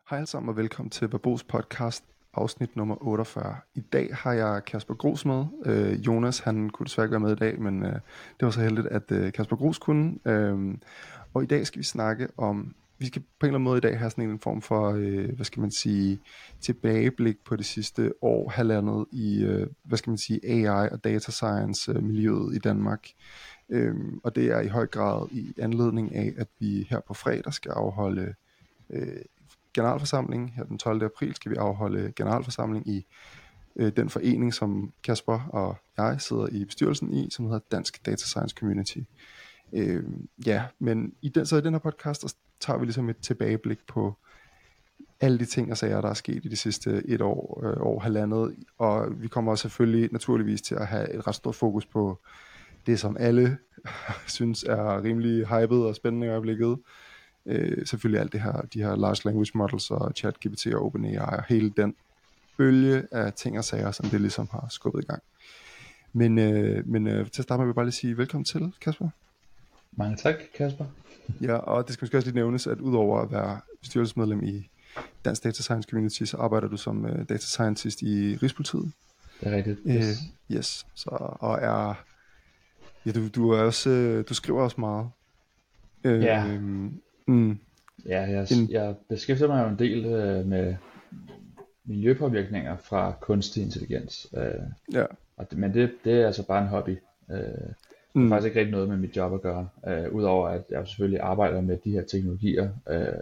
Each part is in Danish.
Hej alle sammen og velkommen til Babos podcast, afsnit nummer 48. I dag har jeg Kasper Gros med. Jonas, han kunne desværre ikke være med i dag, men det var så heldigt, at Kasper Gros kunne. Og i dag skal vi snakke om, vi skal på en eller anden måde i dag have sådan en form for, hvad skal man sige, tilbageblik på det sidste år, halvandet i, hvad skal man sige, AI og data science miljøet i Danmark. Og det er i høj grad i anledning af, at vi her på fredag skal afholde generalforsamling. Her den 12. april skal vi afholde generalforsamling i den forening, som Kasper og jeg sidder i bestyrelsen i, som hedder Dansk Data Science Community. Men i den her podcast, der tager vi ligesom et tilbageblik på alle de ting og sager, der er sket i de sidste et år, halvandet, og vi kommer også selvfølgelig naturligvis til at have et ret stort fokus på det, som alle synes er rimelig hyped og spændende i øjeblikket. Selvfølgelig alt det her, de her large language models og ChatGPT og OpenAI og hele den bølge af ting og sager, som det ligesom har skubbet i gang. Men til at starte med vil jeg bare lige sige velkommen til, Kasper. Mange tak, Kasper. Ja, og det skal måske også lige nævnes, at udover at være bestyrelsesmedlem i Dansk Data Science Community, så arbejder du som data scientist i Rigspolitiet. Det er rigtigt. Yes. Så, og er, ja, du er også, du skriver også meget. Jeg beskæftiger mig jo en del med miljøpåvirkninger fra kunstig intelligens. Men det er altså bare en hobby. Det er faktisk ikke rigtig noget med mit job at gøre, udover at jeg selvfølgelig arbejder med de her teknologier.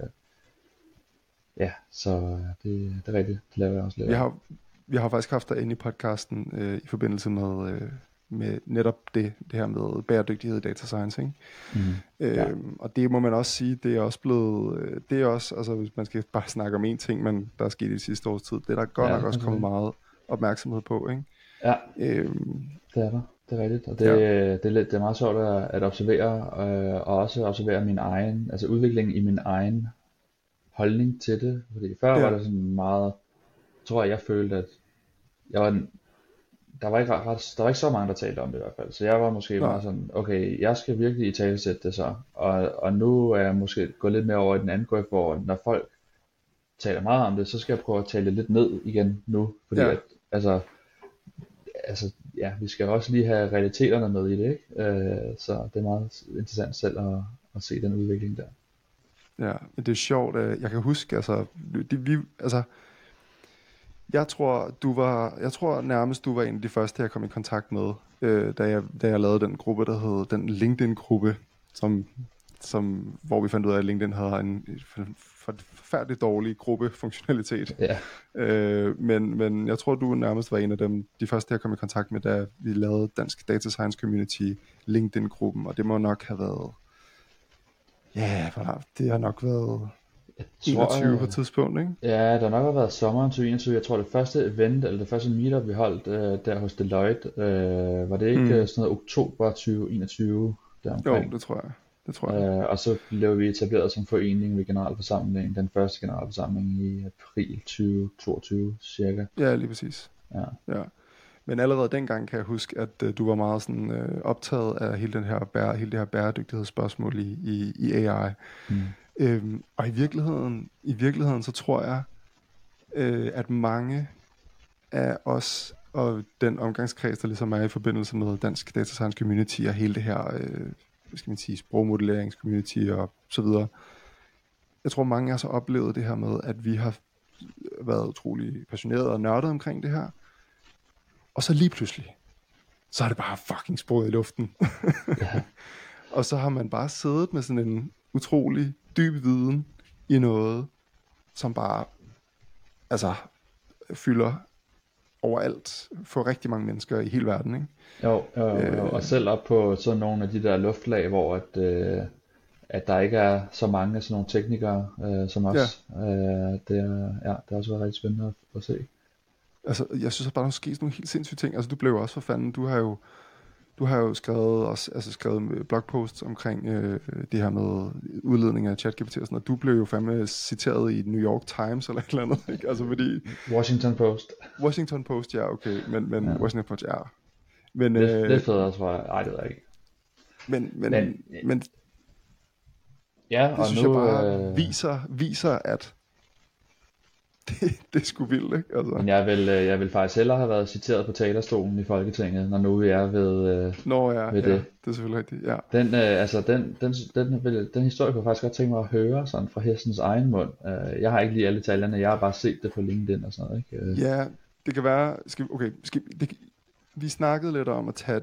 Så det er rigtigt. Det laver jeg også lidt. Vi har faktisk haft dig inde i podcasten i forbindelse med netop det her med bæredygtighed i data science, ikke? Og det må man også sige, det er også blevet, det er også, altså hvis man skal bare snakke om en ting, men der er sket i de sidste års tid, det er der godt nok også kommet meget opmærksomhed på, ikke? Ja, det er der. Det er rigtigt, og det er meget sjovt at observere, og også observere min egen, altså udviklingen i min egen holdning til det, fordi før var det sådan meget, tror jeg følte, at jeg var der var ikke så mange, der talte om det i hvert fald, så jeg var måske meget sådan, okay, jeg skal virkelig italesætte det så, og nu er jeg måske gået lidt mere over i den anden grøft, hvor når folk taler meget om det, så skal jeg prøve at tale det lidt ned igen nu, fordi vi skal også lige have realiteterne med i det, ikke? Så det er meget interessant selv at se den udvikling der. Ja, men det er sjovt, jeg kan huske, jeg tror nærmest du var en af de første, jeg kom i kontakt med, da jeg lavede den gruppe, der hed den LinkedIn-gruppe, hvor vi fandt ud af, at LinkedIn havde en forfærdelig dårlig gruppefunktionalitet. Men jeg tror, du nærmest var en af dem, de første, jeg kom i kontakt med, da vi lavede Dansk Data Science Community LinkedIn-gruppen, og det må nok have været, det har nok været 21 på et tidspunkt, ikke? Ja, der nok har været sommeren 2021. Jeg tror det første event, eller det første meetup vi holdt der hos Deloitte, var det ikke sådan noget oktober 2021 deromkring? Jo, det tror jeg. Og så blev vi etableret som forening ved generalforsamlingen, den første generalforsamling i april 2022 cirka. Ja, lige præcis. Ja. Men allerede dengang kan jeg huske, at du var meget sådan optaget af hele det her bæredygtighedsspørgsmål i AI. Og i virkeligheden så tror jeg, at mange af os og den omgangskreds, der ligesom er i forbindelse med Dansk Data Science Community og hele det her, hvad skal man sige, sprogmodelleringscommunity og så videre. Jeg tror mange af os har oplevet det her med, at vi har været utrolig passionerede og nørdede omkring det her. Og så lige pludselig, så er det bare fucking språet i luften. Og så har man bare siddet med sådan en utrolig dyb viden i noget, som bare fylder overalt for rigtig mange mennesker i hele verden, ikke? Jo. Og selv op på sådan nogle af de der luftlag, hvor at der ikke er så mange af sådan nogle teknikere som os. Det har også været rigtig spændende at se. Altså, jeg synes at bare, der er sket nogle helt sindssyge ting. Altså, du blev jo også for fanden, du har jo skrevet blogposts omkring det her med udledning af ChatGPT og sådan noget. Du blev jo fandme citeret i New York Times eller et eller andet, ikke? Altså fordi Washington Post, ja, okay, men Washington Post, ja. Men det federe også var, ej, det ved jeg ikke. Men ja, det og synes nu jeg bare viser, at det er sgu vildt, ikke? Altså. Men jeg vil faktisk hellere have været citeret på talerstolen i Folketinget, når nu vi er ved det. Det er selvfølgelig rigtigt, ja. Den historie kunne jeg faktisk godt tænke mig at høre sådan fra hestens egen mund. Jeg har ikke lige alle tallene, jeg har bare set det på LinkedIn og sådan noget, ikke? Ja, det kan være, vi snakkede lidt om at tage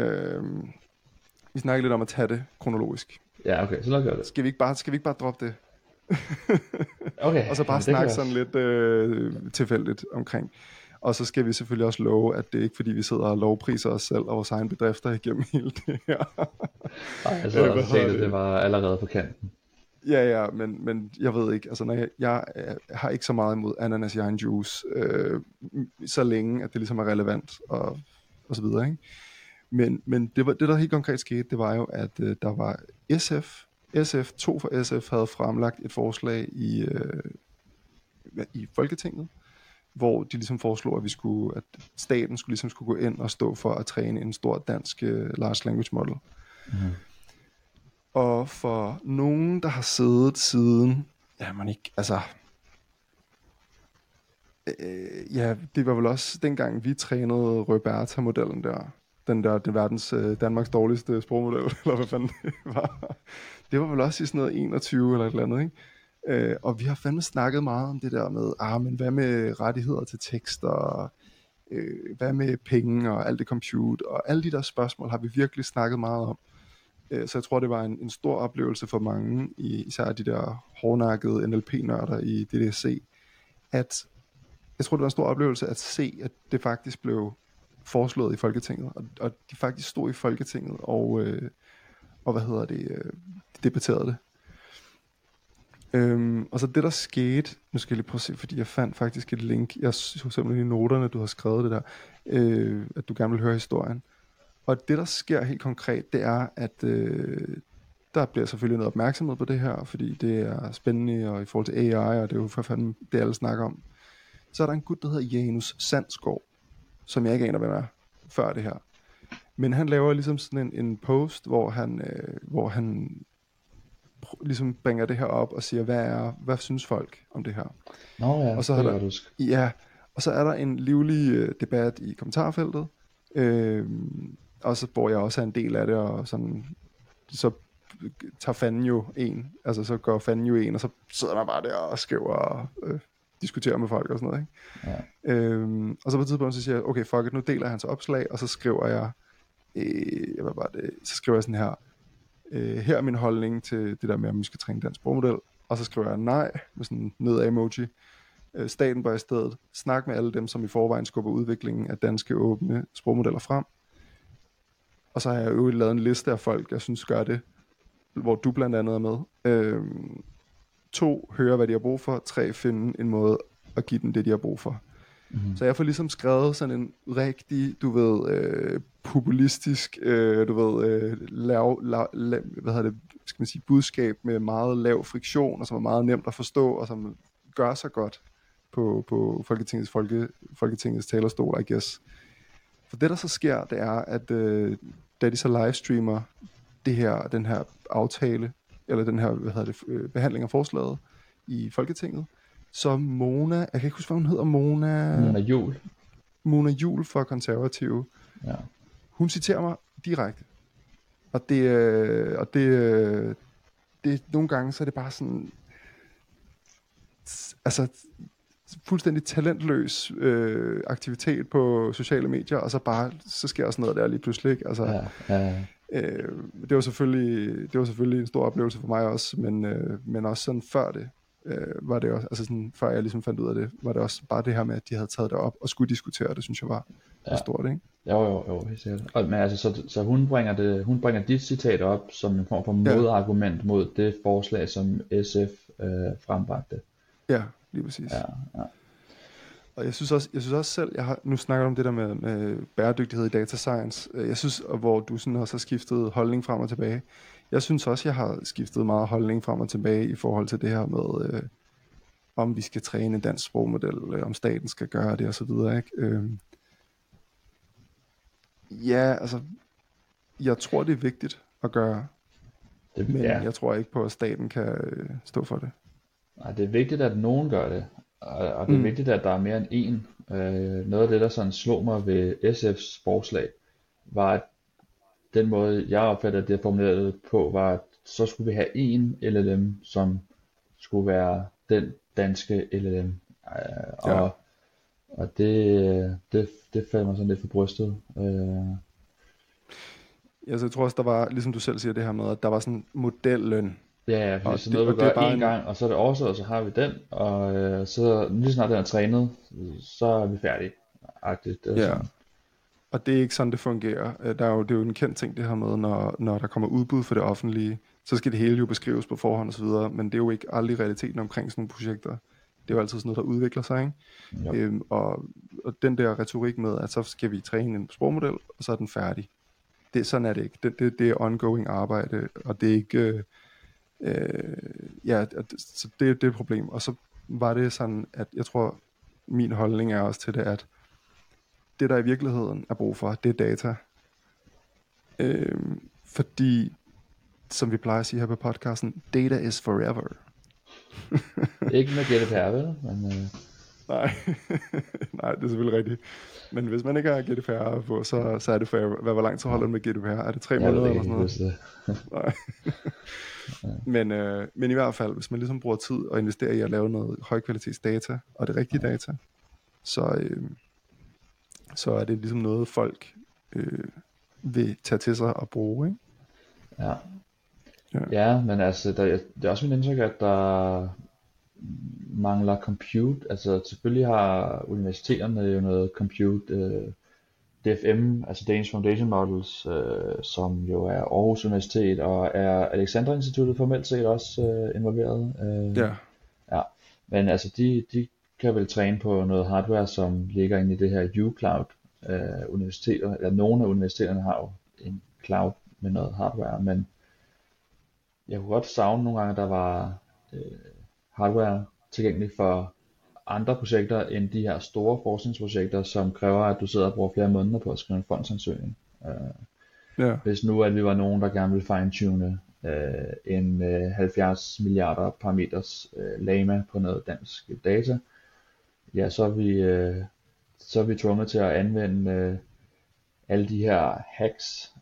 det, kronologisk. Ja, okay, så lad os gøre det. Skal vi ikke bare droppe det? Okay. Og så bare snakke sådan lidt tilfældigt omkring. Og så skal vi selvfølgelig også love, at det er ikke fordi, vi sidder og lovpriser os selv og vores egen bedrifter igennem hele det her. Nej, jeg sad og set, at det var allerede på kanten. Ja, men jeg ved ikke, altså når jeg har ikke så meget imod ananas i egen juice, så længe, at det ligesom er relevant og så videre, ikke? Men det der helt konkret skete, det var jo, at der var to fra SF havde fremlagt et forslag i Folketinget, hvor de ligesom foreslog, at staten skulle gå ind og stå for at træne en stor dansk large language model. Mm. Og for nogen, der har siddet siden, det var vel også dengang vi trænede Roberta-modellen der. Den verdens Danmarks dårligste sprogmodel, eller hvad fanden det var. Det var vel også i sådan noget 21 eller et eller andet, ikke? Og vi har fandme snakket meget om det der med, men hvad med rettigheder til tekst, og hvad med penge, og alt det compute, og alle de der spørgsmål har vi virkelig snakket meget om. Så jeg tror, det var en stor oplevelse for mange, især de der hårdnakkede NLP-nørder i DDC, at jeg tror, det var en stor oplevelse at se, at det faktisk blev foreslået i Folketinget, og de faktisk stod i Folketinget og debatterede det. Og så det der skete, nu skal jeg lige prøve at se, fordi jeg fandt faktisk et link, jeg så simpelthen i noterne, du har skrevet det der, at du gerne vil høre historien. Og det der sker helt konkret, det er, at der bliver selvfølgelig noget opmærksomhed på det her, fordi det er spændende, og i forhold til AI, og det er jo for fanden det alle snakker om. Så er der en gut, der hedder Janus Sandskov, som jeg ikke aner, hvem er, før det her. Men han laver ligesom sådan en post, hvor han ligesom bringer det her op og siger, hvad synes folk om det her? Ja, og så og så er der en livlig debat i kommentarfeltet, og så hvor jeg også er en del af det, og sådan, så tager fanden jo en, altså så går fanden jo en, og så sidder man bare der og skriver og diskuterer med folk og sådan noget, ikke? Ja. Og så på et tidspunkt så siger jeg, okay, fuck it, nu deler jeg hans opslag, og så skriver jeg, sådan her, her er min holdning til det der med, at man skal træne dansk sprogmodel, og så skriver jeg nej, med sådan en nedad-emoji. Staten bør i stedet snakke med alle dem, som i forvejen skubber udviklingen af danske åbne sprogmodeller frem. Og så har jeg jo lavet en liste af folk, jeg synes gør det, hvor du blandt andet er med. 2, høre hvad de har brug for. 3, finde en måde at give dem det, de har brug for. Mm-hmm. Så jeg får ligesom skrevet sådan en rigtig, populistisk, budskab med meget lav friktion, og som er meget nemt at forstå, og som gør sig godt på Folketingets talerstol, I guess. For det der så sker, det er, at da de så livestreamer den her aftale, eller den her, behandling af forslaget i Folketinget, så Mona, jeg kan ikke huske, hvad hun hedder, Mona Juul fra Konservative. Ja. Hun citerer mig direkte. Og det nogle gange, så er det bare sådan, altså fuldstændig talentløs aktivitet på sociale medier, og så sker også noget der lige pludselig, ikke? Altså, det var selvfølgelig en stor oplevelse for mig også, men også sådan før det, var det også, altså sådan, før jeg ligesom fandt ud af det, var det også bare det her med, at de havde taget det op og skulle diskutere det, synes jeg var stort, ikke? Jo, helt sikkert. Men altså, så hun bringer dit citat op som en form for modargument mod det forslag, som SF frembragte. Ja, lige præcis. Ja. Og jeg synes også selv, nu snakker om det der med bæredygtighed i data science. Jeg synes, hvor du sådan også har skiftet holdning frem og tilbage. Jeg synes også, jeg har skiftet meget holdning frem og tilbage i forhold til det her med, om vi skal træne en dansk sprogmodel, om staten skal gøre det og så videre, ikke? Ja, altså, jeg tror, det er vigtigt at gøre, men jeg tror ikke på, at staten kan stå for det. Nej, det er vigtigt, at nogen gør det. og det er vigtigt, at der er mere end en. Noget af det, der sådan slog mig ved SF's forslag, var, at den måde, jeg opfattede det formuleret på, var, at så skulle vi have en LLM, som skulle være den danske LLM. Ja. Og det faldt mig sådan lidt for brystet. Ja, så jeg tror også, der var, ligesom du selv siger det her med, at der var sådan modelløn. Ja, fordi så noget vi gør en gang, og så er det overstået, og så har vi den, og så lige snart den er trænet, så er vi færdige. Ja, og det er ikke sådan, det fungerer. Det er jo en kendt ting, det her med, når der kommer udbud for det offentlige, så skal det hele jo beskrives på forhånd og så videre, men det er jo ikke aldrig realiteten omkring sådan nogle projekter. Det er jo altid sådan noget, der udvikler sig, ikke? Og den der retorik med, at så skal vi træne en sprogmodel, og så er den færdig. Sådan er det ikke. Det er ongoing arbejde, og det er ikke... så det er et problem. Og så var det sådan, at jeg tror, min holdning er også til det, at det der i virkeligheden er brug for, det er data. Fordi, som vi plejer at sige her på podcasten, data is forever. Ikke med GDPR, vel? Men, Nej, nej, det er selvfølgelig rigtigt. Men hvis man ikke har GDPR på, så er det forever. Hvor langt så holder den med GDPR? Er det 3 måneder eller sådan noget? Nej. Men i hvert fald, hvis man ligesom bruger tid og investerer i at lave noget højkvalitets data, og det rigtige data, så er det ligesom noget, folk vil tage til sig og bruge, ikke? Ja, men altså, det er også min indtryk, at der mangler compute. Altså, selvfølgelig har universiteterne jo noget compute, DFM, altså Danish Foundation Models, som jo er Aarhus Universitet, og er Alexandra Instituttet formelt set også involveret. Ja, men altså de kan vel træne på noget hardware, som ligger inde i det her uCloud universiteter, eller nogle af universiteterne har jo en cloud med noget hardware, men jeg kunne godt savne nogle gange, at der var hardware tilgængelig for andre projekter end de her store forskningsprojekter, som kræver, at du sidder og bruger flere måneder på at skrive en fondsansøgning. Hvis nu at vi var nogen, der gerne ville fine-tune en 70 milliarder parameters lama på noget dansk data, ja, så er vi tvunget til at anvende alle de her hacks,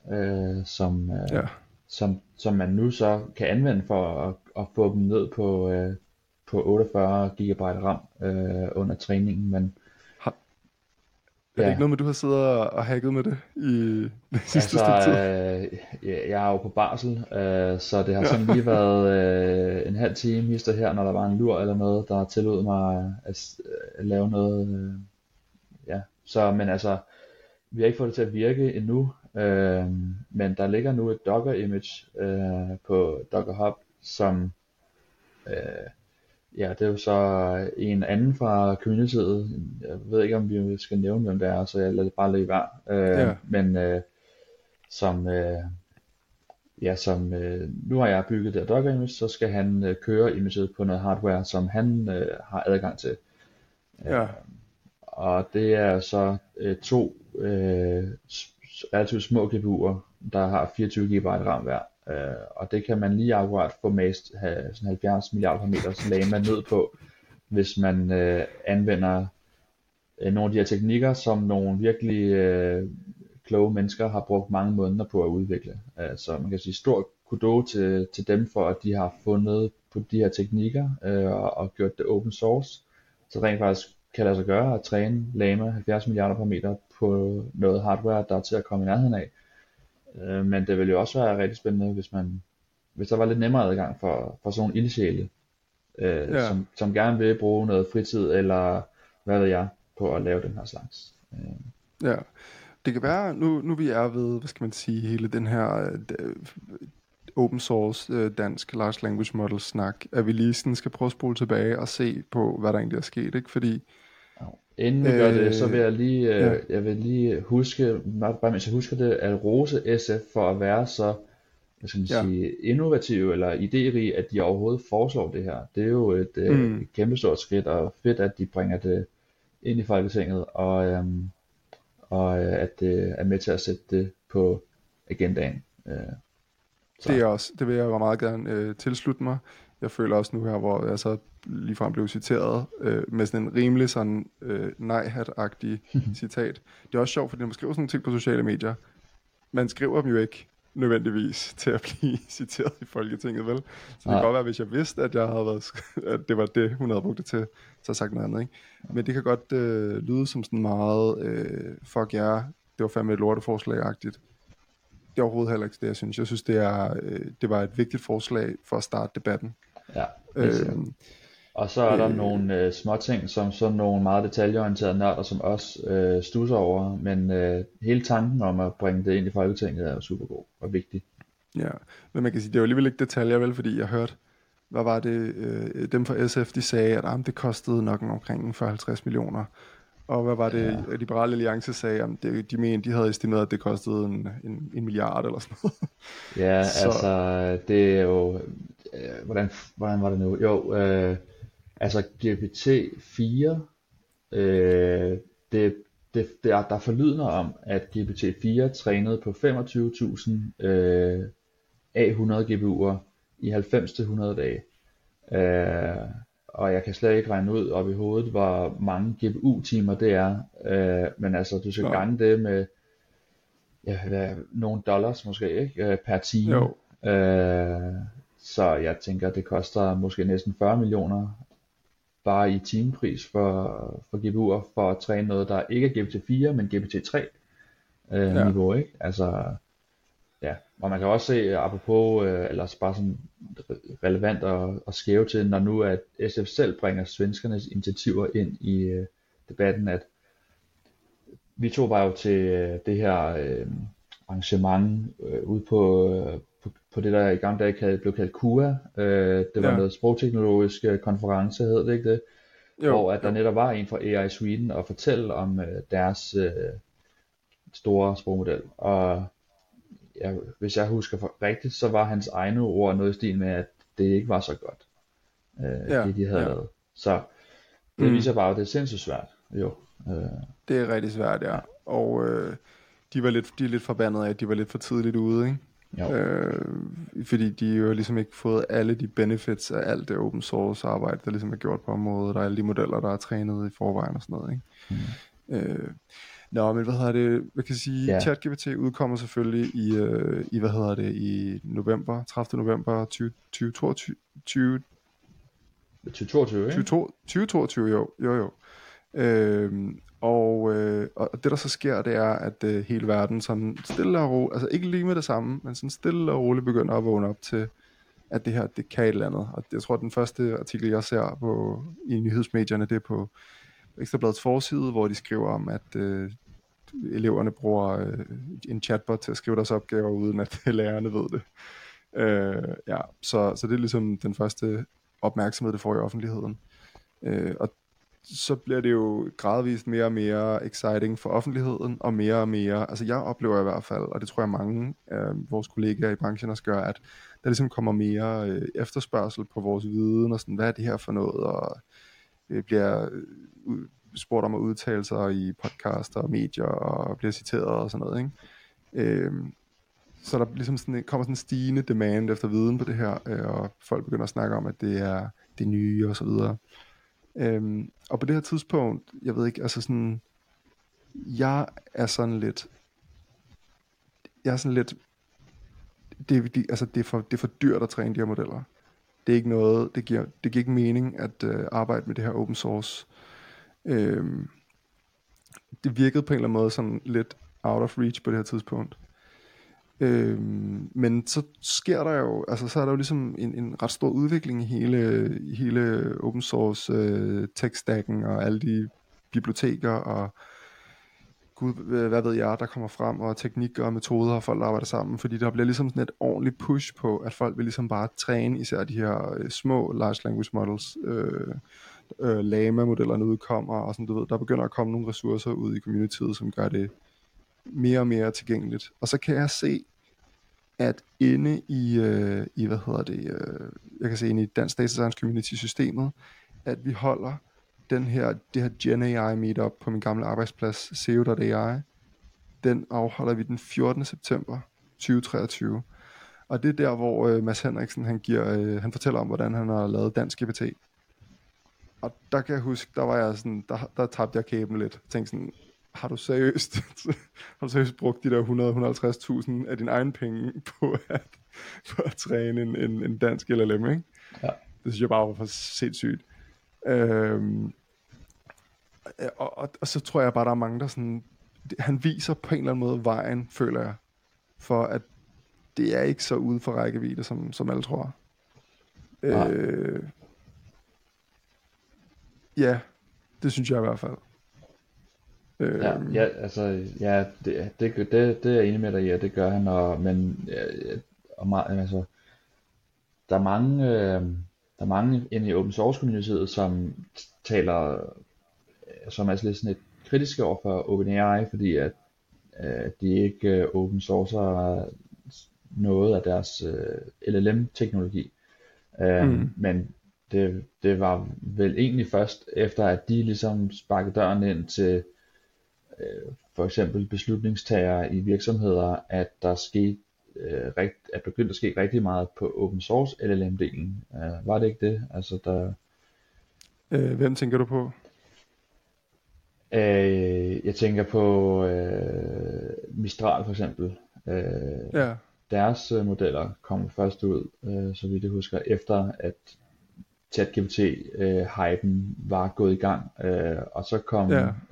som man nu så kan anvende for at få dem ned på 48 GB RAM under træningen, men er det ikke noget med, du har siddet og hacket med det i det sidste stykke tid? Jeg er jo på barsel, så det har sådan lige været en halv time hister her, når der var en lur eller noget, der tillod mig at lave noget. Så, men altså, vi har ikke fået det til at virke endnu, men der ligger nu et Docker image på Docker Hub, som det er jo så en anden fra communityet. Jeg ved ikke, om vi skal nævne, hvem det er, så jeg lader det bare ligge være. Men nu har jeg bygget det Docker image, så skal han køre imaget på noget hardware, som han har adgang til. Og det er så to relativt små GPU'er, der har 24 GB RAM hver. Og det kan man lige akkurat få mast have sådan 70 milliarder parameters lama ned på, hvis man anvender nogle af de her teknikker, som nogle virkelig kloge mennesker har brugt mange måneder på at udvikle. Så man kan sige stor kudo til dem for, at de har fundet på de her teknikker og gjort det open source, så rent faktisk kan lade sig gøre at træne lama 70 milliarder parametre på noget hardware, der er til at komme i nærheden af. Men det ville jo også være rigtig spændende, hvis der var lidt nemmere adgang for sådan nogle ildsjæle, som gerne vil bruge noget fritid, eller hvad ved jeg, på at lave den her slags. Ja, det kan være, nu vi er ved, hvad skal man sige, hele den her open source dansk large language model snak, at vi lige sådan skal prøve at spole tilbage og se på, hvad der egentlig er sket, ikke? Fordi inden vi gør det, så vil jeg lige huske, bare mens jeg husker det, at rose SF for at være så, hvad skal man sige, innovative eller idérige, at de overhovedet foreslår det her. Det er jo et kæmpestort skridt, og fedt, at de bringer det ind i Folketinget, og at det er med til at sætte det på agendaen. Det vil jeg meget gerne tilslutte mig. Jeg føler også nu her, hvor jeg så ligefrem blev citeret med sådan en rimelig sådan nej-hat-agtig citat. Det er også sjovt, fordi når man skriver sådan nogle ting på sociale medier, man skriver dem jo ikke nødvendigvis til at blive citeret i Folketinget, vel? Så det kan godt være, hvis jeg vidste, at jeg havde været, at det var det, hun havde brugt det til, så har jeg sagt noget andet, ikke? Men det kan godt lyde som sådan meget, fuck jer, det var fandme et lorteforslag-agtigt. Det er overhovedet heller ikke det, jeg synes. Jeg synes, det var et vigtigt forslag for at starte debatten. Ja, og så er der nogle små ting, som sådan nogle meget detaljeorienterede nørder, som også stusser over, men hele tanken om at bringe det ind i Folketinget er jo super god og vigtig. Ja, men man kan sige, det er jo alligevel ikke detaljer, vel, fordi jeg hørte, hvad var det, dem fra SF, de sagde, at det kostede nok omkring 40-50 millioner. Og hvad var det, Liberale Alliance sagde, at de havde estimeret, at det kostede en milliard eller sådan noget. Ja, så. Altså, det er jo, hvordan var det nu? Jo, altså GPT-4, der er forlydender om, at GPT-4 trænede på 25.000 A100 GPU'er i 90-100 dage. Og jeg kan slet ikke regne ud op i hovedet, hvor mange GPU-timer det er. Men altså, du skal gange det med nogle dollars måske, ikke? Per time. Jo. Så jeg tænker, det koster måske næsten 40 millioner bare i timepris for GPU'er for at træne noget, der ikke er GPT-4, men GPT-3 niveau, ikke? Altså, ja. Og man kan også se, apropos, eller bare sådan relevant og skæve til, når nu at SF selv bringer svenskernes initiativer ind i debatten, at vi to var jo til det her arrangement ude på det, der i gamle dage blev kaldt KUA. Det var noget sprogteknologisk konference, hed det ikke det? Hvor at der netop var en fra AI Sweden og fortælle om deres store sprogmodel. Og ja, hvis jeg husker rigtigt, så var hans egne ord noget i stil med, at det ikke var så godt, det de havde lavet. Så det viser bare, at det er sindssygt svært. Jo. Det er rigtig svært, ja. Og de er lidt forbandet af, at de var lidt for tidligt ude, ikke? Fordi de jo ligesom ikke fået alle de benefits af alt det open source arbejde, der ligesom er gjort på området, og alle de modeller, der er trænet i forvejen og sådan noget, ikke? Men hvad kan jeg sige, ChatGPT udkommer selvfølgelig i november, 30. november 2022, 2022, ikke? 2022, jo. Og det der så sker, det er, at hele verden sådan stille og roligt, altså ikke lige med det samme, men sådan stille og roligt begynder at vågne op til, at det her, det kan et eller andet. Og jeg tror, at den første artikel, jeg ser i nyhedsmedierne, det er på Ekstrabladets forside, hvor de skriver om, at eleverne bruger en chatbot til at skrive deres opgaver, uden at lærerne ved det. Så det er ligesom den første opmærksomhed, det får i offentligheden. Og så bliver det jo gradvist mere og mere exciting for offentligheden, og mere, altså jeg oplever i hvert fald, og det tror jeg mange af vores kollegaer i branchen også gør, at der ligesom kommer mere efterspørgsel på vores viden, og sådan, hvad er det her for noget, og bliver spurgt om at udtale sig i podcaster og medier, og bliver citeret og sådan noget, ikke? Så der ligesom kommer sådan en stigende demand efter viden på det her, og folk begynder at snakke om, at det er det nye og så videre. Og på det her tidspunkt, jeg ved ikke, altså sådan, jeg er sådan lidt, det er for dyrt at træne de her modeller. Det er ikke noget, det giver ikke mening at arbejde med det her open source. Det virkede på en eller anden måde sådan lidt out of reach på det her tidspunkt. Men så sker der jo, altså så er der jo ligesom en ret stor udvikling i hele open source tech-stacken og alle de biblioteker og gud, hvad ved jeg, der kommer frem, og teknikker og metoder, og folk arbejder sammen, fordi der bliver ligesom sådan et ordentligt push på, at folk vil ligesom bare træne især de her små large language models. Llama-modellerne udkommer, og sådan, du ved, der begynder at komme nogle ressourcer ud i communityet, som gør det mere og mere tilgængeligt. Og så kan jeg se, at inde i jeg kan se inde i Dansk Data Science Community systemet, at vi holder det her Gen AI meetup på min gamle arbejdsplads, SEO.ai. Den afholder vi den 14. september 2023. Og det er der, hvor Mads Henriksen, han fortæller om, hvordan han har lavet Dansk GPT. Og der kan jeg huske, der var jeg sådan, der tabte jeg kæben lidt. Jeg tænkte sådan, har du seriøst brugt de der 100-150.000 af dine egne penge på at træne en dansk LLM, ikke? Ja. Det synes jeg bare var for sindssygt. Og så tror jeg bare, der er mange, der sådan, han viser på en eller anden måde vejen, føler jeg, for at det er ikke så ude for rækkevidde, som alle tror. Ja, det synes jeg i hvert fald. Det er jeg enig med dig i, det gør han, der er mange inde i open source communityet, som som er lidt sådan et kritiske over for OpenAI, fordi at de ikke open sourcer noget af deres LLM-teknologi. Men det var vel egentlig først efter, at de ligesom sparkede døren ind til for eksempel beslutningstagere i virksomheder, at der skete at begyndte at ske rigtig meget på open source LLM-delen. Var det ikke det? Altså der. Hvem tænker du på? Jeg tænker på Mistral for eksempel. Deres modeller kom først ud, så vidt jeg husker, efter at ChatGPT-hypen var gået i gang, og så kom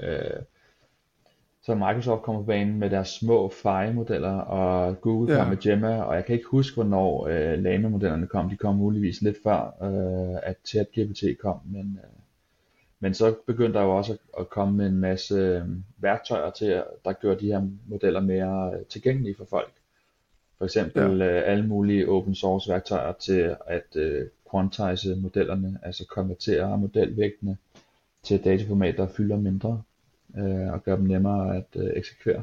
så Microsoft kom på banen med deres små FAI-modeller, og Google kom med Gemma, og jeg kan ikke huske, hvornår Llama-modellerne kom. De kom muligvis lidt før, at ChatGPT kom, men så begyndte der jo også at komme med en masse værktøjer til, der gør de her modeller mere tilgængelige for folk. For eksempel alle mulige open source værktøjer til at quantize modellerne, altså konvertere modelvægtene til dataformat, der fylder mindre, og gøre dem nemmere at eksekvere.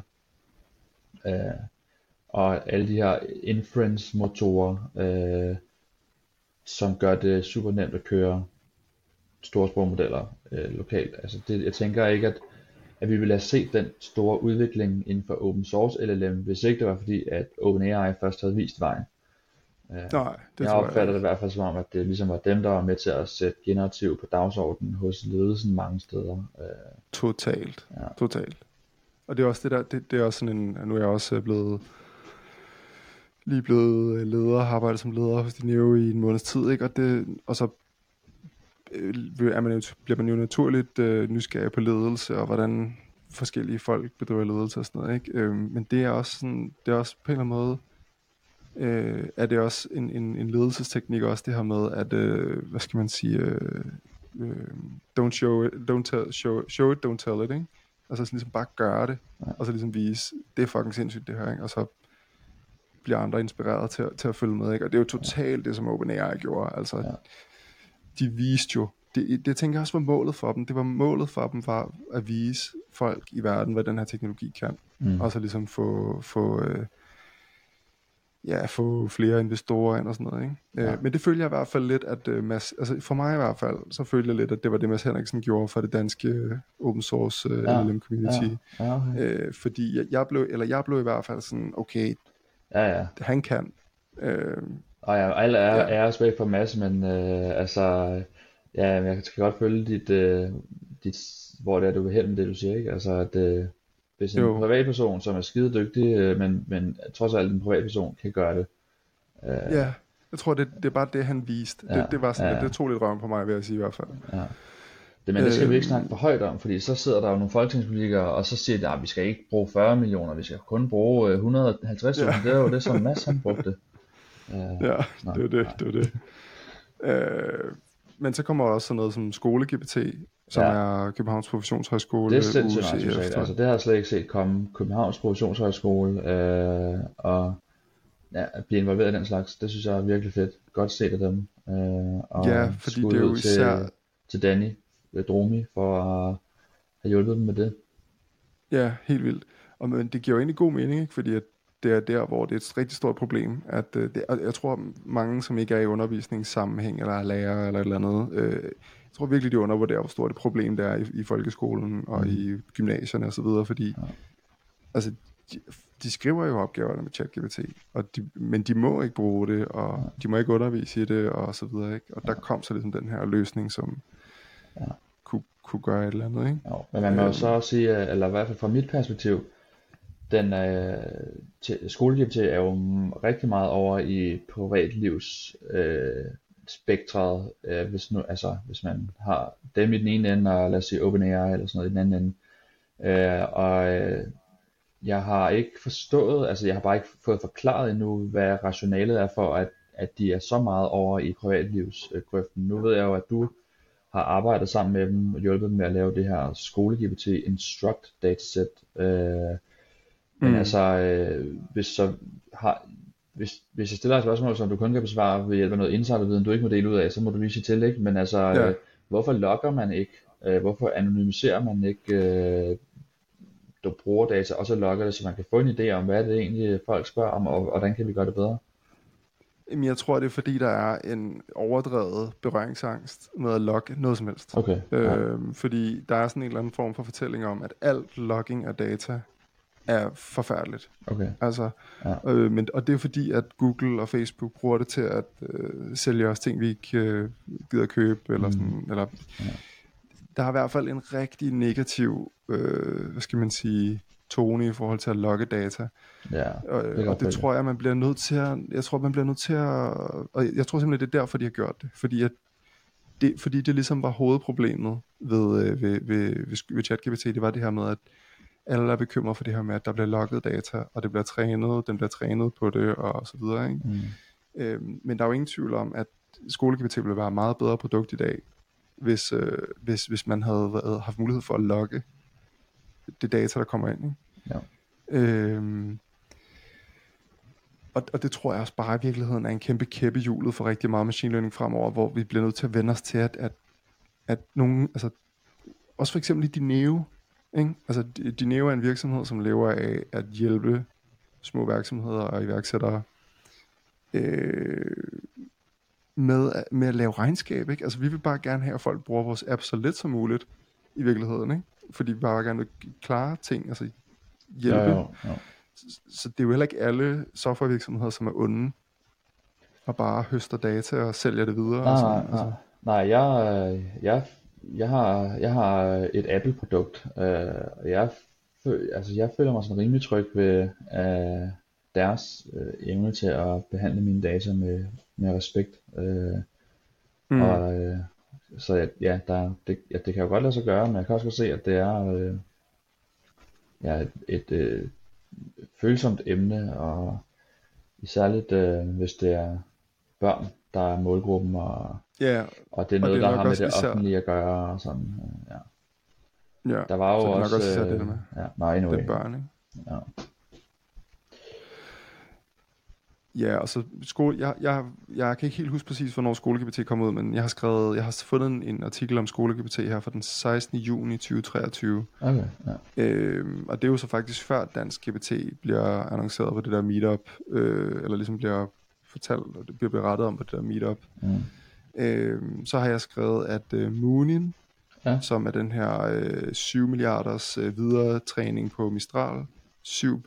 Og alle de her inference motorer, som gør det super nemt at køre store sprogmodeller lokalt. Altså jeg tænker ikke, at vi ville have set den store udvikling inden for open source LLM, hvis ikke det var fordi, at OpenAI først havde vist vejen. Nej, det jeg opfatter det i hvert fald som om, at det ligesom var dem, der var med til at sætte generativ på dagsordenen hos ledelsen mange steder. Totalt. Og det er også det der, det er også sådan en, nu er jeg også blevet leder, har arbejdet som leder hos Dineo i en måneds tid, ikke? Og så bliver man jo naturligt nysgerrig på ledelse, og hvordan forskellige folk bedriver ledelse og sådan noget, ikke? Men det er også sådan, det er også på en eller anden måde, er det også en ledelsesteknik også, det her med, at, hvad skal man sige, don't show it, show it, don't tell it, ikke? Altså sådan ligesom bare gøre det, og så ligesom vise, det er fucking sindssygt det her, ikke? Og så bliver andre inspireret til at følge med, ikke? Og det er jo totalt det, som OpenAI gjorde, altså de viste jo, det tænker jeg også var målet for dem. Det var målet for dem var at vise folk i verden, hvad den her teknologi kan. Og så ligesom få flere investorer ind og sådan noget, ikke? Men det følger jeg i hvert fald lidt, at altså for mig i hvert fald, så følger jeg lidt, at det var det Mads Henriksen gjorde for det danske open source LLM community. Okay. Fordi jeg blev i hvert fald sådan, okay, han kan. Og alle er respekt for Mads, men jeg skal godt følge dit hvor det er, du vil hen med det, du siger, ikke? Altså, at hvis en privatperson, som er skide dygtig, men trods alt en privatperson kan gøre det. Jeg tror, det er bare det, han viste. Det var sådan, det tog lidt røven på mig, vil jeg sige i hvert fald. Men det skal vi ikke snakke for højt om, fordi så sidder der jo nogle folketingspolitikere, og så siger de, at vi skal ikke bruge 40 millioner, vi skal kun bruge 150 millioner. Det er jo det, som Mads han brugte. Det var det. Men så kommer også sådan noget som skole-GPT, som er Københavns Professionshøjskole. Det er sindssygt meget. Altså, det har jeg slet ikke set komme. Københavns Professionshøjskole, og at blive involveret i den slags, det synes jeg er virkelig fedt. Godt set af dem. Og fordi det er jo især til Danny Dromi for at have hjulpet dem med det. Ja, helt vildt. Men det giver jo egentlig god mening, ikke? Fordi at det er der, hvor det er et rigtig stort problem, at jeg tror mange, som ikke er i undervisningssammenhæng, eller er lærer, eller et eller andet, jeg tror virkelig, de undervurderer, hvor stort et problem det er i folkeskolen, og i gymnasierne og så videre, fordi altså, de skriver jo opgaverne med ChatGPT, men de må ikke bruge det, og de må ikke undervise i det, og så videre, ikke? Og der kom så ligesom den her løsning, som kunne gøre et eller andet, ikke? Jo, men man må jo så også sige, eller i hvert fald fra mit perspektiv, den skole-GPT er jo rigtig meget over i privatlivs spektret, hvis man har dem i den ene ende, og lad os sige OpenAI eller sådan noget i den anden ende. Jeg har ikke forstået, altså jeg har bare ikke fået forklaret endnu, hvad rationalet er for, at de er så meget over i privatlivsgrøften. Nu ved jeg jo, at du har arbejdet sammen med dem og hjulpet dem med at lave det her skole-GPT Instruct dataset. Men altså, hvis jeg stiller et spørgsmål, som du kun kan besvare ved hjælp af noget insiderviden, du ikke må dele ud af, så må du lige sige til, ikke? Men altså, hvorfor logger man ikke? Hvorfor anonymiserer man ikke du bruger data, og så logger det, så man kan få en idé om, hvad det egentlig folk spørger om, og hvordan kan vi gøre det bedre? Jamen, jeg tror, det er fordi, der er en overdrevet berøringsangst med at logge noget som helst. Okay. Fordi der er sådan en eller anden form for fortælling om, at alt logging af data er forfærdeligt. Okay. Altså, og det er fordi, at Google og Facebook bruger det til at sælge os ting, vi ikke gider købe, eller sådan, eller... Der er i hvert fald en rigtig negativ, hvad skal man sige, tone i forhold til at logge data. Ja, og det tror jeg, man bliver nødt til at, og jeg tror simpelthen, det er derfor, de har gjort det. Fordi det ligesom var hovedproblemet ved ChatGPT, det var det her med, at alle er bekymret for det her med, at der bliver logget data, og det bliver trænet, den bliver trænet på det, og så videre, ikke? Men der er jo ingen tvivl om, at skole-GPT ville være et meget bedre produkt i dag, hvis man havde haft mulighed for at logge det data, der kommer ind, ikke? Ja. Og det tror jeg også bare i virkeligheden er en kæmpe kæppe i hjulet for rigtig meget machine learning fremover, hvor vi bliver nødt til at vende os til, at nogen, altså også for eksempel i Dineo, ikke? Altså Dineo er en virksomhed, som lever af at hjælpe små virksomheder og iværksættere med at lave regnskab, ikke? Altså vi vil bare gerne have, at folk bruger vores app så lidt som muligt i virkeligheden, ikke? Fordi vi bare gerne vil klare ting, altså hjælpe. Ja. Så det er jo heller ikke alle softwarevirksomheder, som er onde og bare høster data og sælger det videre. Nej, jeg har et Apple-produkt, og jeg føler mig sådan rimelig tryg ved deres evne til at behandle mine data med respekt. Så ja, det kan jo godt lade sig gøre, men jeg kan også godt se, at det er et følsomt emne, og særligt hvis det er børn, der er målgruppen, og det er noget, der har med det offentlige at gøre, og sådan, Ja, der var jo også det der med anyway. Det børn, ikke? Ja. Ja, og så jeg kan ikke helt huske præcis, hvornår skole-GPT kom ud, men jeg har fundet en artikel om skole-GPT her fra den 16. juni 2023. Okay, og det er jo så faktisk før dansk GPT bliver annonceret på det der meetup, eller ligesom bliver fortalt, og det bliver berettet om på det der meetup. Så har jeg skrevet, at Moonin, som er den her 7 milliarders videre træning på Mistral, 7B,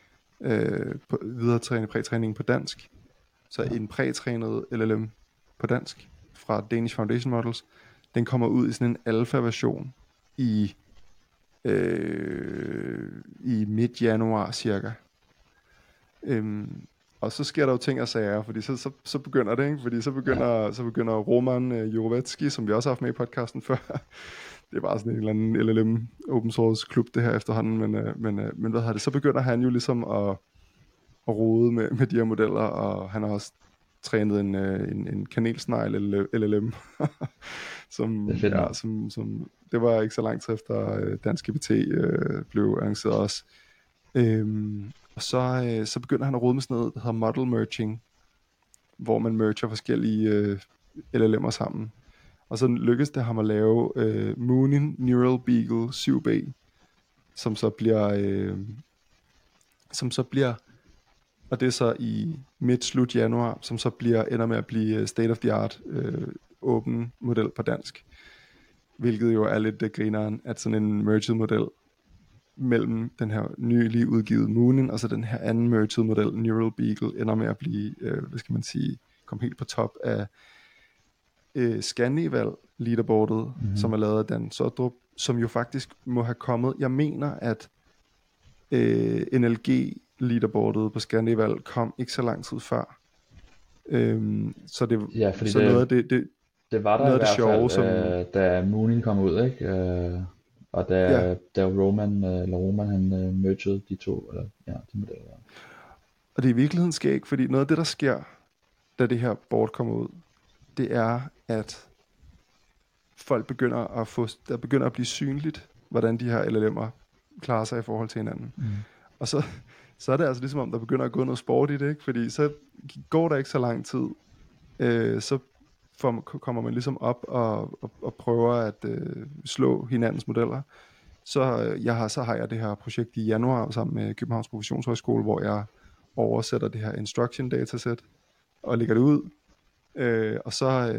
prætræning på dansk, så en prætrænet LLM på dansk fra Danish Foundation Models, den kommer ud i sådan en alfa version i midt januar cirka. Og så sker der jo ting og sager, fordi så begynder det, ikke? Fordi så begynder Roman Jurovetsky, som vi også har haft med i podcasten før. Det er bare sådan en eller anden LLM open source klub det her efterhånden, men hvad har det? Så begynder han jo ligesom at rode med de her modeller, og han har også trænet en kanelsnegl LLM, som det var ikke så lang tid efter dansk GPT blev annonceret også. Og så begynder han at rode med sådan noget, der hedder model merging, hvor man merger forskellige LLM'er sammen. Og så lykkedes det ham at lave Moonin Neural Beagle 7B, som så bliver, og det er så i midt-slut januar, som så ender med at blive state of the art åben model på dansk. Hvilket jo er lidt grineren, at sådan en merged model mellem den her nye lige udgivet Moonin, og så den her anden merged model, Neural Beagle, ender med at blive, hvad skal man sige, komme helt på top af Scandival leaderboardet, som er lavet af Dan Sodrup, som jo faktisk må have kommet, jeg mener, at NLG leaderboardet på Scandival kom ikke så lang tid før. Så det, ja, fordi så noget af det var der noget i hvert sjove, fald, da Moonin kom ud, ikke? Og da Roman han mergede de to, eller ja, de modeller. Og det er i virkeligheden skægt, fordi noget af det, der sker, da det her board kommer ud, det er, at folk begynder at blive synligt, hvordan de her LLM'er klarer sig i forhold til hinanden. Og så er det altså ligesom om, der begynder at gå noget sport i det, ikke? Fordi så går der ikke så lang tid, så kommer man ligesom op og prøver at slå hinandens modeller. Så har jeg det her projekt i januar sammen med Københavns Professionshøjskole, hvor jeg oversætter det her instruction dataset og lægger det ud. Og så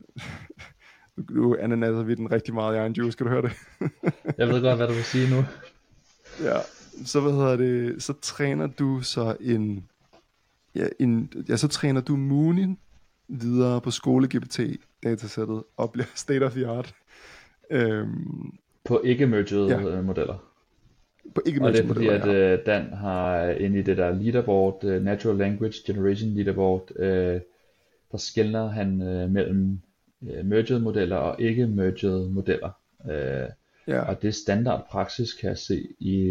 nu ananaser vi den rigtig meget i egen juice, skal du høre det? Jeg ved godt, hvad du vil sige nu. Ja, så træner du så så træner du Moonin videre på skole-GPT datasættet og bliver state of the art. På ikke-merged modeller. På ikke og det er fordi, at Dan har inde i det der leaderboard, Natural Language Generation Leaderboard, der skelner han mellem merged modeller og ikke-merged modeller. Og det er standard praksis, kan jeg se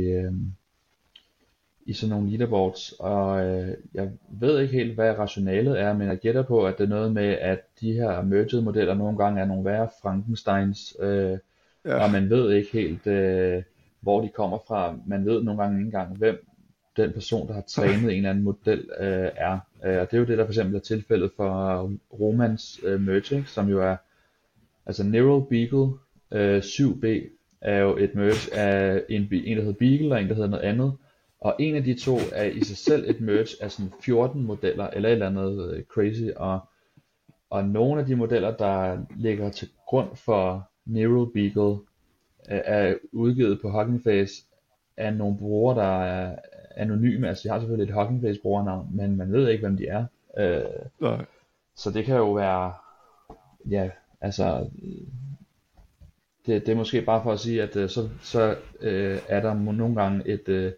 i sådan nogle leaderboards, og jeg ved ikke helt, hvad rationalet er, men jeg gætter på, at det er noget med, at de her merged modeller nogle gange er nogle værre Frankensteins, og man ved ikke helt, hvor de kommer fra. Man ved nogle gange ikke engang, hvem den person, der har trænet en eller anden model, er. Og det er jo det, der for eksempel er tilfældet for Romans merge, som jo er, altså Neural Beagle 7B, er jo et merge af en der hedder Beagle, og en, der hedder noget andet. Og en af de to er i sig selv et merge af sådan 14 modeller, eller et eller andet crazy, og nogle af de modeller, der ligger til grund for Neural Beagle, er udgivet på Hugging Face af nogle brugere, der er anonyme. Altså de har selvfølgelig et Hugging Face brugernavn, men man ved ikke, hvem de er. Så det kan jo være, ja, altså det er måske bare for at sige, at så er der nogle gange et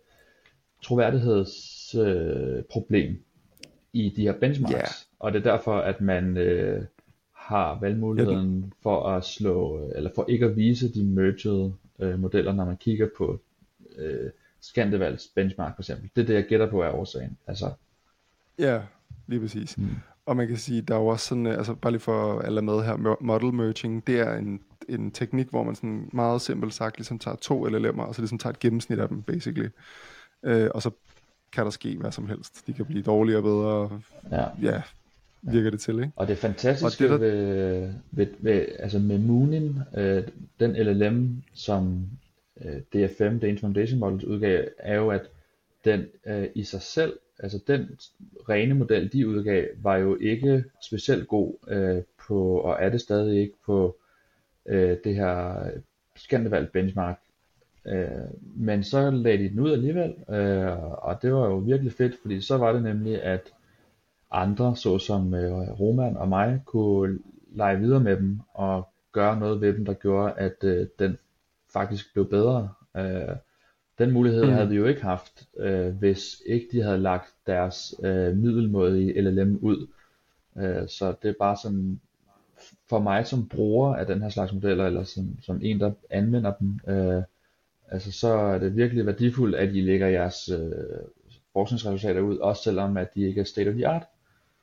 troværdighedsproblem i de her benchmarks, og det er derfor, at man har valgmuligheden for at slå, eller for ikke at vise de merged modeller, når man kigger på Scandivals benchmark for eksempel. Det er det, jeg gætter på er årsagen. Altså. Ja, lige præcis. Og man kan sige, der er jo også sådan, altså bare lige for alle med her, model merging, det er en teknik, hvor man sådan meget simpelt sagt ligesom tager 2 LLM'er, og så ligesom tager et gennemsnit af dem, basically. Og så kan der ske hvad som helst. De kan blive dårligere og bedre. Ja, virker det til, ikke? Og det fantastiske ved altså med Moonin, den LLM, som DFM, Danish Foundation Models, udgav, er jo, at den i sig selv, altså den rene model, de udgav, var jo ikke specielt god på, og er det stadig ikke på det her Scandival benchmark. Men så lagde de den ud alligevel, og det var jo virkelig fedt, fordi så var det nemlig, at andre, såsom Roman og mig, kunne lege videre med dem og gøre noget ved dem, der gjorde, at den faktisk blev bedre. Den mulighed havde vi jo ikke haft, hvis ikke de havde lagt deres middelmådige LLM ud. Så det er bare sådan, for mig som bruger af den her slags modeller, eller som en, der anvender dem, altså så er det virkelig værdifuldt, at I lægger jeres forskningsresultater ud, også selvom at de ikke er state of the art.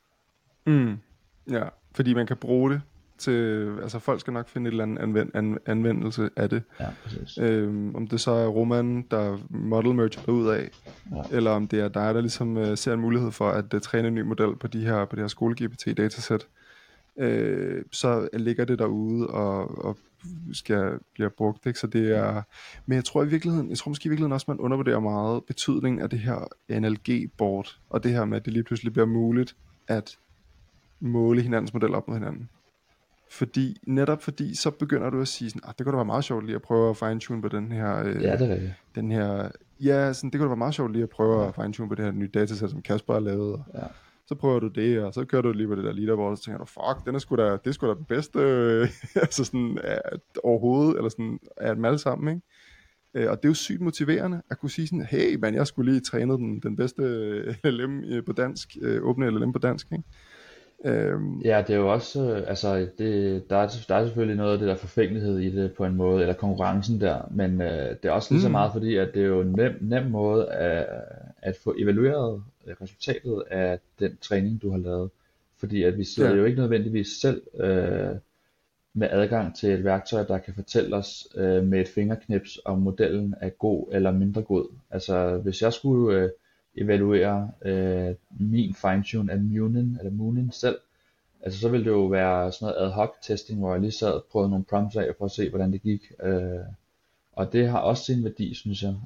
Ja, fordi man kan bruge det til, altså folk skal nok finde et eller andet anvendelse af det. Ja, præcis. Om det så er Roman, der model merger ud af, eller om det er dig, der ligesom ser en mulighed for at træne en ny model på det her skole-GPT datasæt, så ligger det derude og bliver brugt, ikke? Så det er, men jeg tror måske i virkeligheden også, man undervurderer meget betydningen af det her NLG-board, og det her med, at det lige pludselig bliver muligt at måle hinandens modeller op mod hinanden. Netop fordi, så begynder du at sige sådan, det kunne da være meget sjovt lige at prøve at fine-tune på den her, Ja, det er rigtigt. den her, ja, sådan, det kunne da være meget sjovt lige at prøve at fine-tune på det her nye datasæt, som Kasper har lavet, og så prøver du det, og så kører du lige på det der leaderboard, og så tænker du, fuck, det er sgu da den bedste, altså sådan, overhovedet, eller sådan, af dem alle sammen, ikke? Og det er jo sygt motiverende, at kunne sige sådan, hey man, jeg skulle lige træne den bedste LLM på dansk, åbne LLM på dansk, ikke? Ja, det er jo også, altså, der er selvfølgelig noget af det der forfængelighed i det på en måde, eller konkurrencen der, men det er også lige så meget fordi, at det er jo en nem måde at få evalueret resultatet af den træning, du har lavet. Fordi at vi sidder jo ikke nødvendigvis selv med adgang til et værktøj, der kan fortælle os med et fingerknips, om modellen er god eller mindre god. Altså, hvis jeg skulle evaluere min fine-tune af Munin selv, altså så ville det jo være sådan noget ad hoc testing, hvor jeg lige sad og prøvede nogle prompts af for at se, hvordan det gik. Og det har også sin værdi, synes jeg.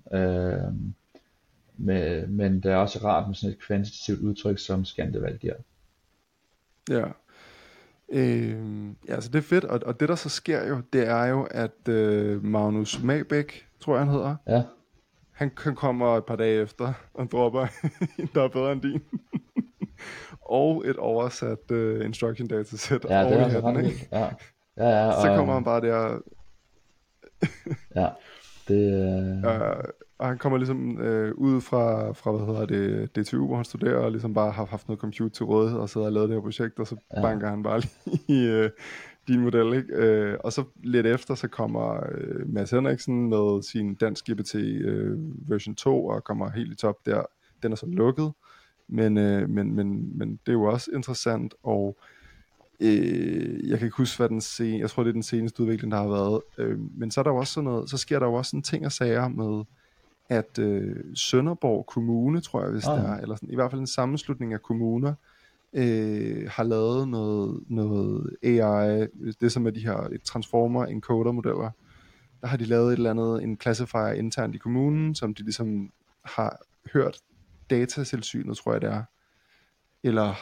Men det er også rart med sådan et kvantitativt udtryk, som Skandevalg giver. Ja. Ja, så det er fedt, og det der så sker jo, det er jo, at Magnus Mabæk, tror jeg han hedder, ja. han kommer et par dage efter og dropper en, der er bedre end din. Og et oversat instruction dataset. Ja, det er altså ret vildt. Ja, så kommer han bare der. Ja, det... Og han kommer ligesom ud fra hvad hedder det, DTU, hvor han studerer, og ligesom bare har haft noget compute til rådighed, og sidder og lavet det her projekt, og så banker han bare lige din model, ikke? Og så lidt efter, så kommer Mads Henriksen med sin dansk GPT version 2, og kommer helt i top der. Den er så lukket, men det er jo også interessant, og jeg kan ikke huske, hvad jeg tror, det er den seneste udvikling, der har været. Men så er der jo også sådan noget, så sker der jo også sådan ting og sager med, at Sønderborg Kommune, tror jeg, hvis det er, eller sådan, i hvert fald en sammenslutning af kommuner, har lavet noget AI, det som er de her transformer encoder modeller. Der har de lavet et eller andet, en classifier internt i kommunen, som de ligesom har hørt datatilsynet, tror jeg det er, eller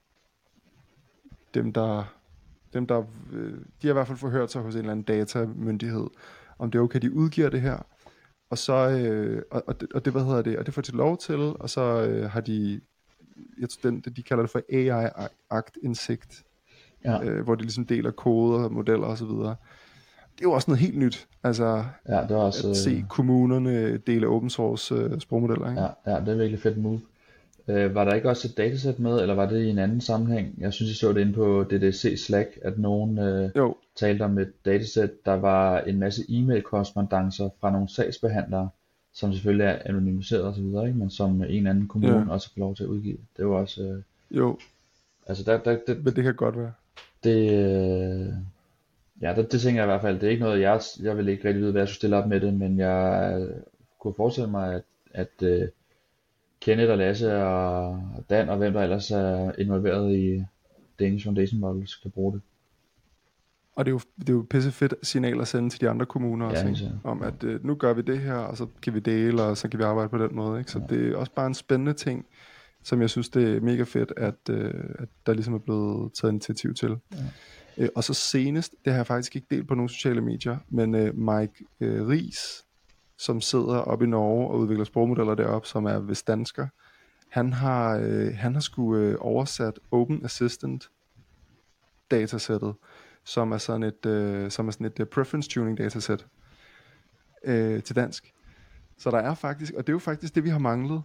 dem der de har i hvert fald forhørt sig hos en eller anden datamyndighed, om det er okay, de udgiver det her, og så og det hvad hedder det, og det får de lov til, og så har de de kalder det for AI Act indsigt, hvor de ligesom deler koder, modeller og så videre. Det er jo også noget helt nyt, altså det er også, at se kommunerne dele open source sprogmodeller, ikke? Ja, det er virkelig fedt move. Var der ikke også et datasæt med, eller var det i en anden sammenhæng? Jeg synes, jeg så det inde på DDC Slack, at nogen talte om et datasæt, der var en masse e-mail-korrespondancer fra nogle sagsbehandlere, som selvfølgelig er anonymiseret og så videre, ikke? Men som en anden kommune også får lov til at udgive. Det var også... Altså men det kan godt være. Det tænker jeg i hvert fald. Det er ikke noget, jeg vil ikke rigtig vide, hvad jeg skulle stille op med det, men jeg kunne forestille mig, at Kenneth og Lasse og Dan og hvem der ellers er involveret i Danish Foundation Models kan bruge det. Og det er jo pisse fedt signal at sende til de andre kommuner også, om at nu gør vi det her, og så kan vi dele, og så kan vi arbejde på den måde, ikke? Så det er også bare en spændende ting, som jeg synes det er mega fedt, at der ligesom er blevet taget initiativ til. Og så senest, det har jeg faktisk ikke delt på nogle sociale medier, men Mike Ries, som sidder oppe i Norge og udvikler sprogmodeller deroppe, som er vist dansker, han har sgu oversat Open Assistant datasættet, som er sådan et preference tuning datasæt til dansk. Så der er faktisk, og det er jo faktisk det vi har manglet.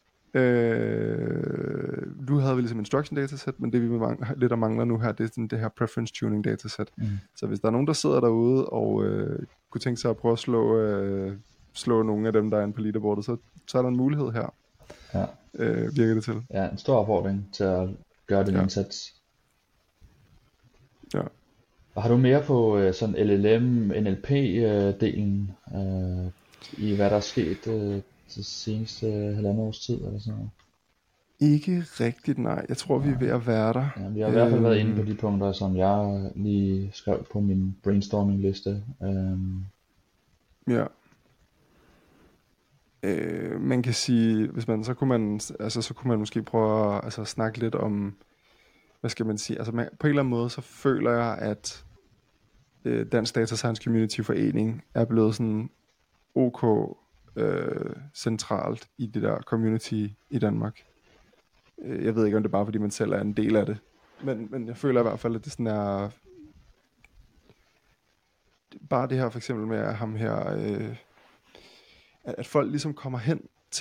Nu havde vi ligesom instruction datasæt, men det vi lidt mangler nu her, det er sådan det her preference tuning datasæt. Så hvis der er nogen der sidder derude og kunne tænke sig at prøve at slå nogle af dem der er på leaderboardet, så er der en mulighed her. Virker det til. Ja, en stor opfordring til at gøre den indsats. Ja. Og har du mere på sådan LLM, NLP delen i hvad der er sket til seneste halvandet års tid eller sådan noget? Ikke rigtigt, nej. Jeg tror vi er ved at være der. Ja, vi har i hvert fald været inde på de punkter, som jeg lige skrev på min brainstorming liste. Ja. Man kan sige, hvis man så kunne man måske prøve at snakke lidt om, hvad skal man sige, altså på en eller anden måde så føler jeg, at Dansk Data Science Community Forening er blevet sådan OK centralt i det der community i Danmark. Jeg ved ikke, om det er bare fordi man selv er en del af det, men jeg føler i hvert fald, at det sådan er bare det her for eksempel med at ham her, at folk ligesom kommer hen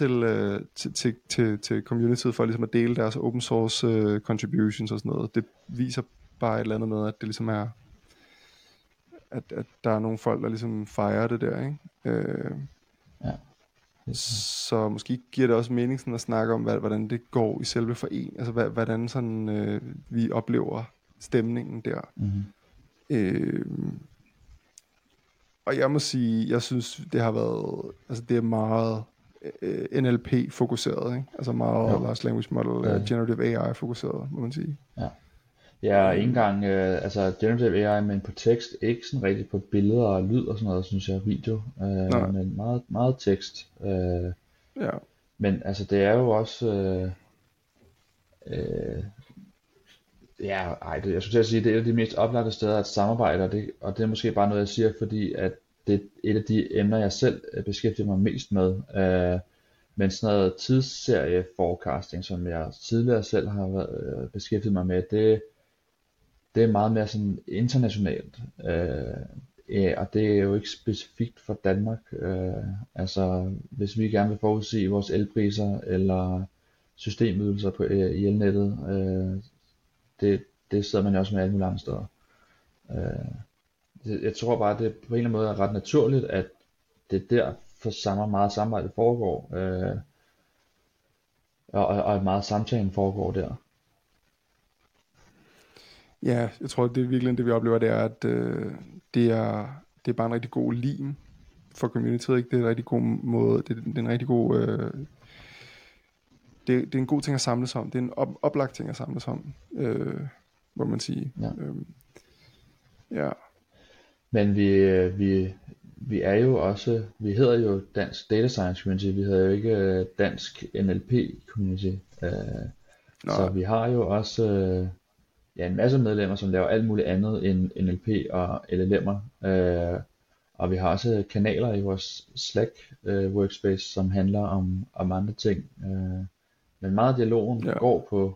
til communityet for ligesom at dele deres open source contributions og sådan noget. Det viser bare et eller andet med, at det ligesom er, at der er nogle folk, der ligesom fejrer det der, ikke? Ja. Så måske giver det også mening sådan at snakke om, hvordan det går i selve foreningen, altså hvordan sådan vi oplever stemningen der. Og jeg må sige, jeg synes det har været, altså det er meget NLP fokuseret, ikke? Altså meget large language model, generative AI fokuseret, må man sige. Ja, ikke engang altså generative AI, men på tekst, ikke sådan rigtig på billeder og lyd og sådan noget, synes jeg, video, men meget, meget tekst. Men altså det er jo også, jeg skulle til at sige, det er et af de mest oplagte steder at samarbejde, og det er måske bare noget, jeg siger, fordi at det er et af de emner, jeg selv beskæftiger mig mest med. Men sådan noget tidsserie forecasting, som jeg tidligere selv har beskæftiget mig med, det er meget mere sådan internationalt, og det er jo ikke specifikt for Danmark. Altså hvis vi gerne vil forudsige vores elpriser eller systemydelser i elnettet, det sidder man jo også med alle mulige andre steder. Jeg tror bare, det på en eller anden måde er ret naturligt, at det der for meget samarbejde foregår, og at meget samtalen foregår der. Ja, jeg tror, det er virkelig det, vi oplever, det er, at det er bare en rigtig god lim for communityet, ikke? Det er en rigtig god måde, det er en rigtig god, det er en god ting at samles om, det er en oplagt ting at samles om, må man sige. Ja. Men vi er jo også, vi hedder jo Dansk Data Science Community, vi hedder jo ikke Dansk NLP Community, så vi har jo også en masse medlemmer, som laver alt muligt andet end NLP og LLM'er, og vi har også kanaler i vores Slack workspace, som handler om andre ting, men meget af dialogen går på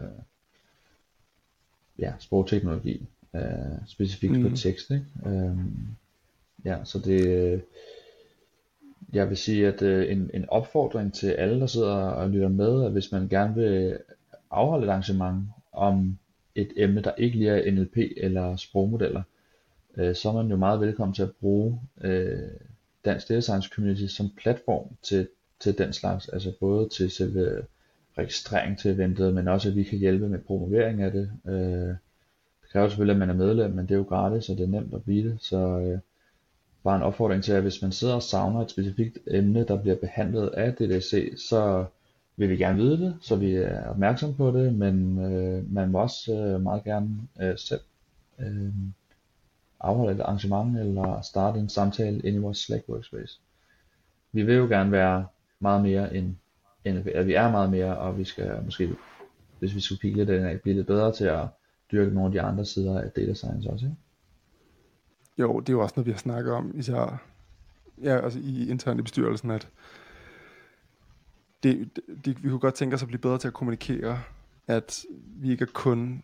sprogteknologi, specifikt på tekst, ikke? Så det, jeg vil sige, at en opfordring til alle, der sidder og lytter med, at hvis man gerne vil afholde et arrangement om et emne, der ikke lige er NLP eller sprogmodeller, så er man jo meget velkommen til at bruge Dansk Data Science Community som platform til den slags, altså både til selve registrering til eventet, men også at vi kan hjælpe med promovering af det. Det kræver selvfølgelig, at man er medlem, men det er jo gratis, og det er nemt at blive det, så bare en opfordring til, at hvis man sidder og savner et specifikt emne, der bliver behandlet af DDC, så vil vi gerne vide det, så vi er opmærksom på det, men man må også meget gerne selv afholde et arrangement eller starte en samtale ind i vores Slack workspace. Vi vil jo gerne være meget mere end vi er meget mere, og vi skal måske, hvis vi skulle kigge lidt af, blive lidt bedre til at dyrke nogle af de andre sider af data science også, ikke? Jo, det er jo også noget, vi har snakket om, især altså i internt i bestyrelsen, at vi kunne godt tænke os at blive bedre til at kommunikere, at vi ikke er kun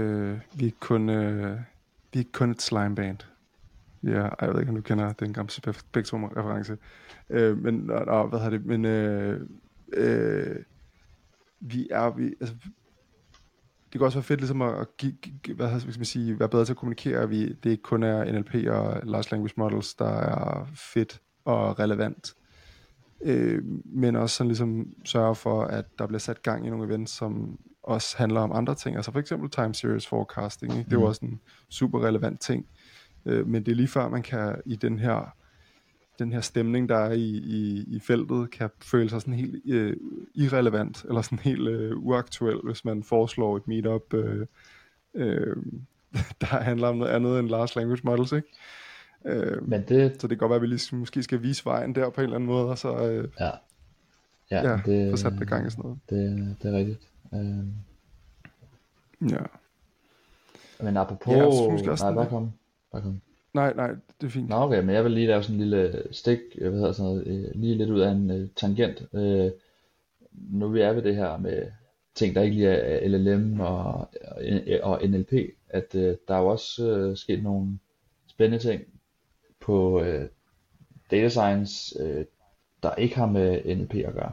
et slimeband. Ja, jeg ved ikke, om du kender den gamle Spektrum-reference. Altså, det kan også være fedt ligesom at være bedre til at kommunikere, at det ikke kun er NLP og large language models, der er fedt og relevant, men også sådan ligesom sørge for, at der bliver sat gang i nogle events, som også handler om andre ting, altså for eksempel time series forecasting, ikke? Det er jo også en super relevant ting, men det er lige før man kan i den her stemning, der er i feltet, kan føle sig sådan helt irrelevant, eller sådan helt uaktuel, hvis man foreslår et meetup, der handler om noget andet end large language models, ikke? Så det kan godt være, at vi lige måske skal vise vejen der på en eller anden måde, og så få sat det gang i sådan noget. Det er rigtigt. Ja. Men apropos... Ja, bare kom. Nej, det er fint. Nå, okay, men jeg vil lige lave sådan en lille stik, hvad hedder sådan noget, lige lidt ud af en tangent. Nu vi er ved det her med ting, der ikke lige er LLM og NLP, at der er jo også sket nogle spændende ting på data science, der ikke har med NLP at gøre.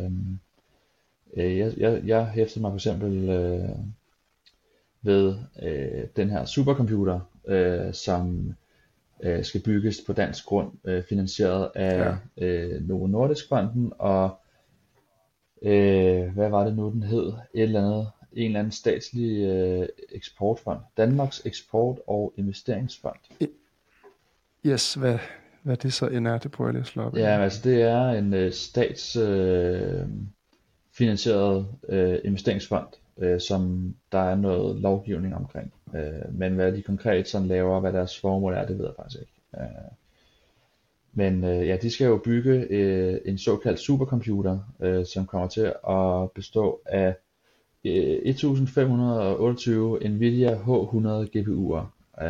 Jeg hæfter mig for eksempel ved den her supercomputer, som skal bygges på dansk grund, finansieret af Novo Nordisk Fonden og hvad var det nu den hed? En eller anden statslig eksportfond. Danmarks Eksport- og Investeringsfond. Yes, hvad det så end er, det prøver jeg lige at slå op. Ja, altså det er en statsfinansieret investeringsfond, som der er noget lovgivning omkring. Men hvad de konkret sådan laver, hvad deres formål er, det ved jeg faktisk ikke. Men ja, de skal jo bygge en såkaldt supercomputer, som kommer til at bestå af 1528 Nvidia H100 GPU'er.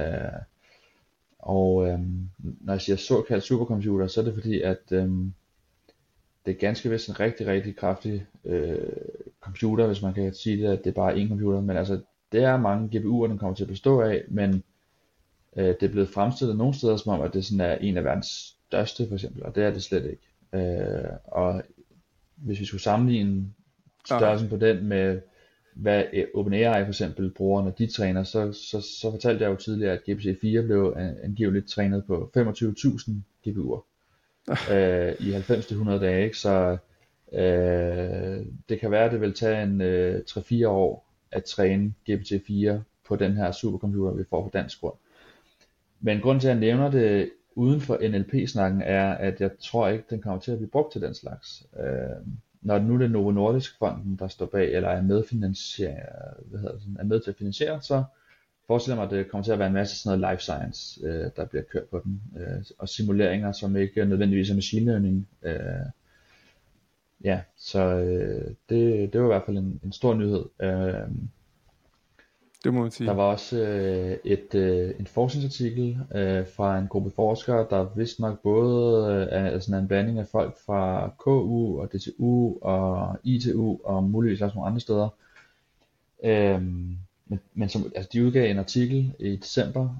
Når jeg siger såkaldt supercomputer, så er det fordi, at det er ganske vist en rigtig, rigtig kraftig computer, hvis man kan sige det, at det er bare én computer. Men altså, det er mange GPU'er, den kommer til at bestå af, men det er blevet fremstillet nogle steder som om, at det sådan er en af verdens største for eksempel, og det er det slet ikke. Og hvis vi skulle sammenligne størrelsen på den med hvad OpenAI for eksempel bruger, når de træner, så fortalte jeg jo tidligere, at GPT-4 blev angiveligt trænet på 25.000 GPU'er i 90-100 dage, ikke? Så det kan være, at det vil tage en 3-4 år at træne GPT-4 på den her supercomputer, vi får på dansk grund. Men grunden til, at jeg nævner det uden for NLP-snakken, er, at jeg tror ikke, den kommer til at blive brugt til den slags. Når nu det er Novo Nordisk Fonden, der står bag, eller er med til at finansiere, så forestiller jeg mig, at det kommer til at være en masse sådan noget life science, der bliver kørt på den, og simuleringer, som ikke nødvendigvis er machine learning. Ja, så det var i hvert fald en stor nyhed. Det må man sige. Der var også en forskningsartikel fra en gruppe forskere, der vist nok både er sådan en blanding af folk fra KU og DTU og ITU og muligvis også nogle andre steder. Men som, altså de udgav en artikel i december,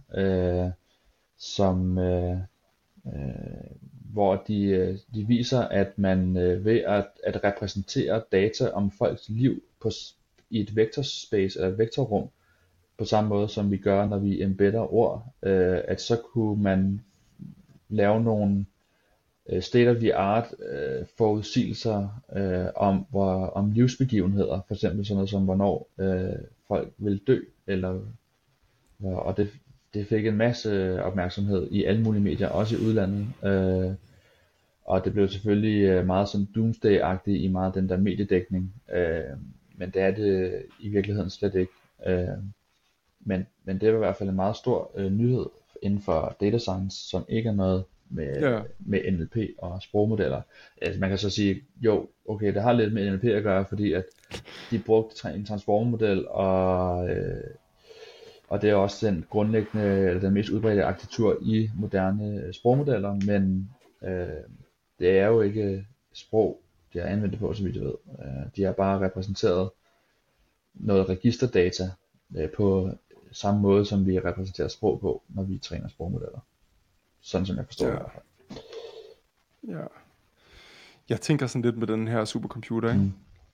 hvor de viser, at man ved at repræsentere data om folks liv i et vektorspace eller et vektorrum, på samme måde som vi gør, når vi embedder ord, at så kunne man lave nogle state of the art forudsigelser om livsbegivenheder, for eksempel sådan noget som hvornår folk vil dø, og det fik en masse opmærksomhed i alle mulige medier, også i udlandet, og det blev selvfølgelig meget sådan doomsday-agtigt i meget den der mediedækning, men det er det i virkeligheden slet ikke. Men det er i hvert fald en meget stor nyhed inden for data science, som ikke er noget med NLP og sprogmodeller. Altså man kan så sige, jo, okay, det har lidt med NLP at gøre, fordi at de brugte en transformmodel, og det er også den grundlæggende, eller den mest udbredte arkitektur i moderne sprogmodeller, men det er jo ikke sprog, de har anvendt det på, så vidt jeg ved. De har bare repræsenteret noget registerdata på samme måde, som vi repræsenterer sprog på, når vi træner sprogmodeller. Sådan som jeg forstår det i hvert fald. Ja. Jeg tænker sådan lidt med den her supercomputer, ikke?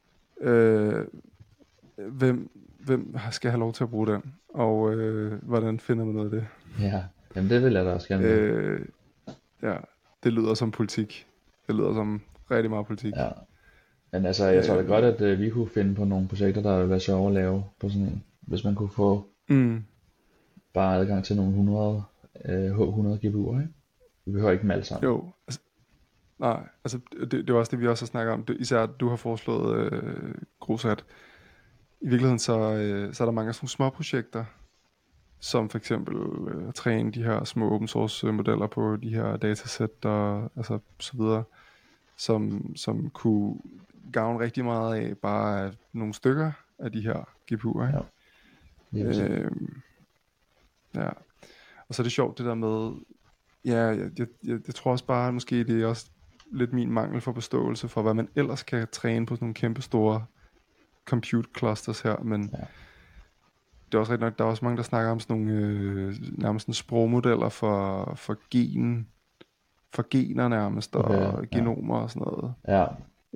Hvem skal have lov til at bruge den? Og hvordan finder man noget af det? Ja, jamen det vil jeg da også gerne. Ja, det lyder som politik. Det lyder som rigtig meget politik. Ja. Men altså, jeg tror da godt, at vi kunne finde på nogle projekter, der ville være sjove at lave på sådan en. Hvis man kunne få bare adgang til nogle 100 H100 GPU'er, ikke? Vi behøver ikke dem alle sammen. Jo, altså det er også det, vi også har snakket om. Især du har foreslået, Grosat. I virkeligheden så er der mange sådan små projekter, som for eksempel træne de her små open source modeller på de her datasæt og altså så videre, som kunne gavne rigtig meget af bare nogle stykker af de her GPU'er. Ja. Ja. Og så er det sjovt det der med, ja, jeg tror også bare, måske det er også lidt min mangel for forståelse for, hvad man ellers kan træne på sådan nogle kæmpe store compute clusters her, men det er også rigtig nok, der er også mange, der snakker om sådan nogle nærmest sådan sprogmodeller for gener nærmest, og genomer og sådan noget. Ja.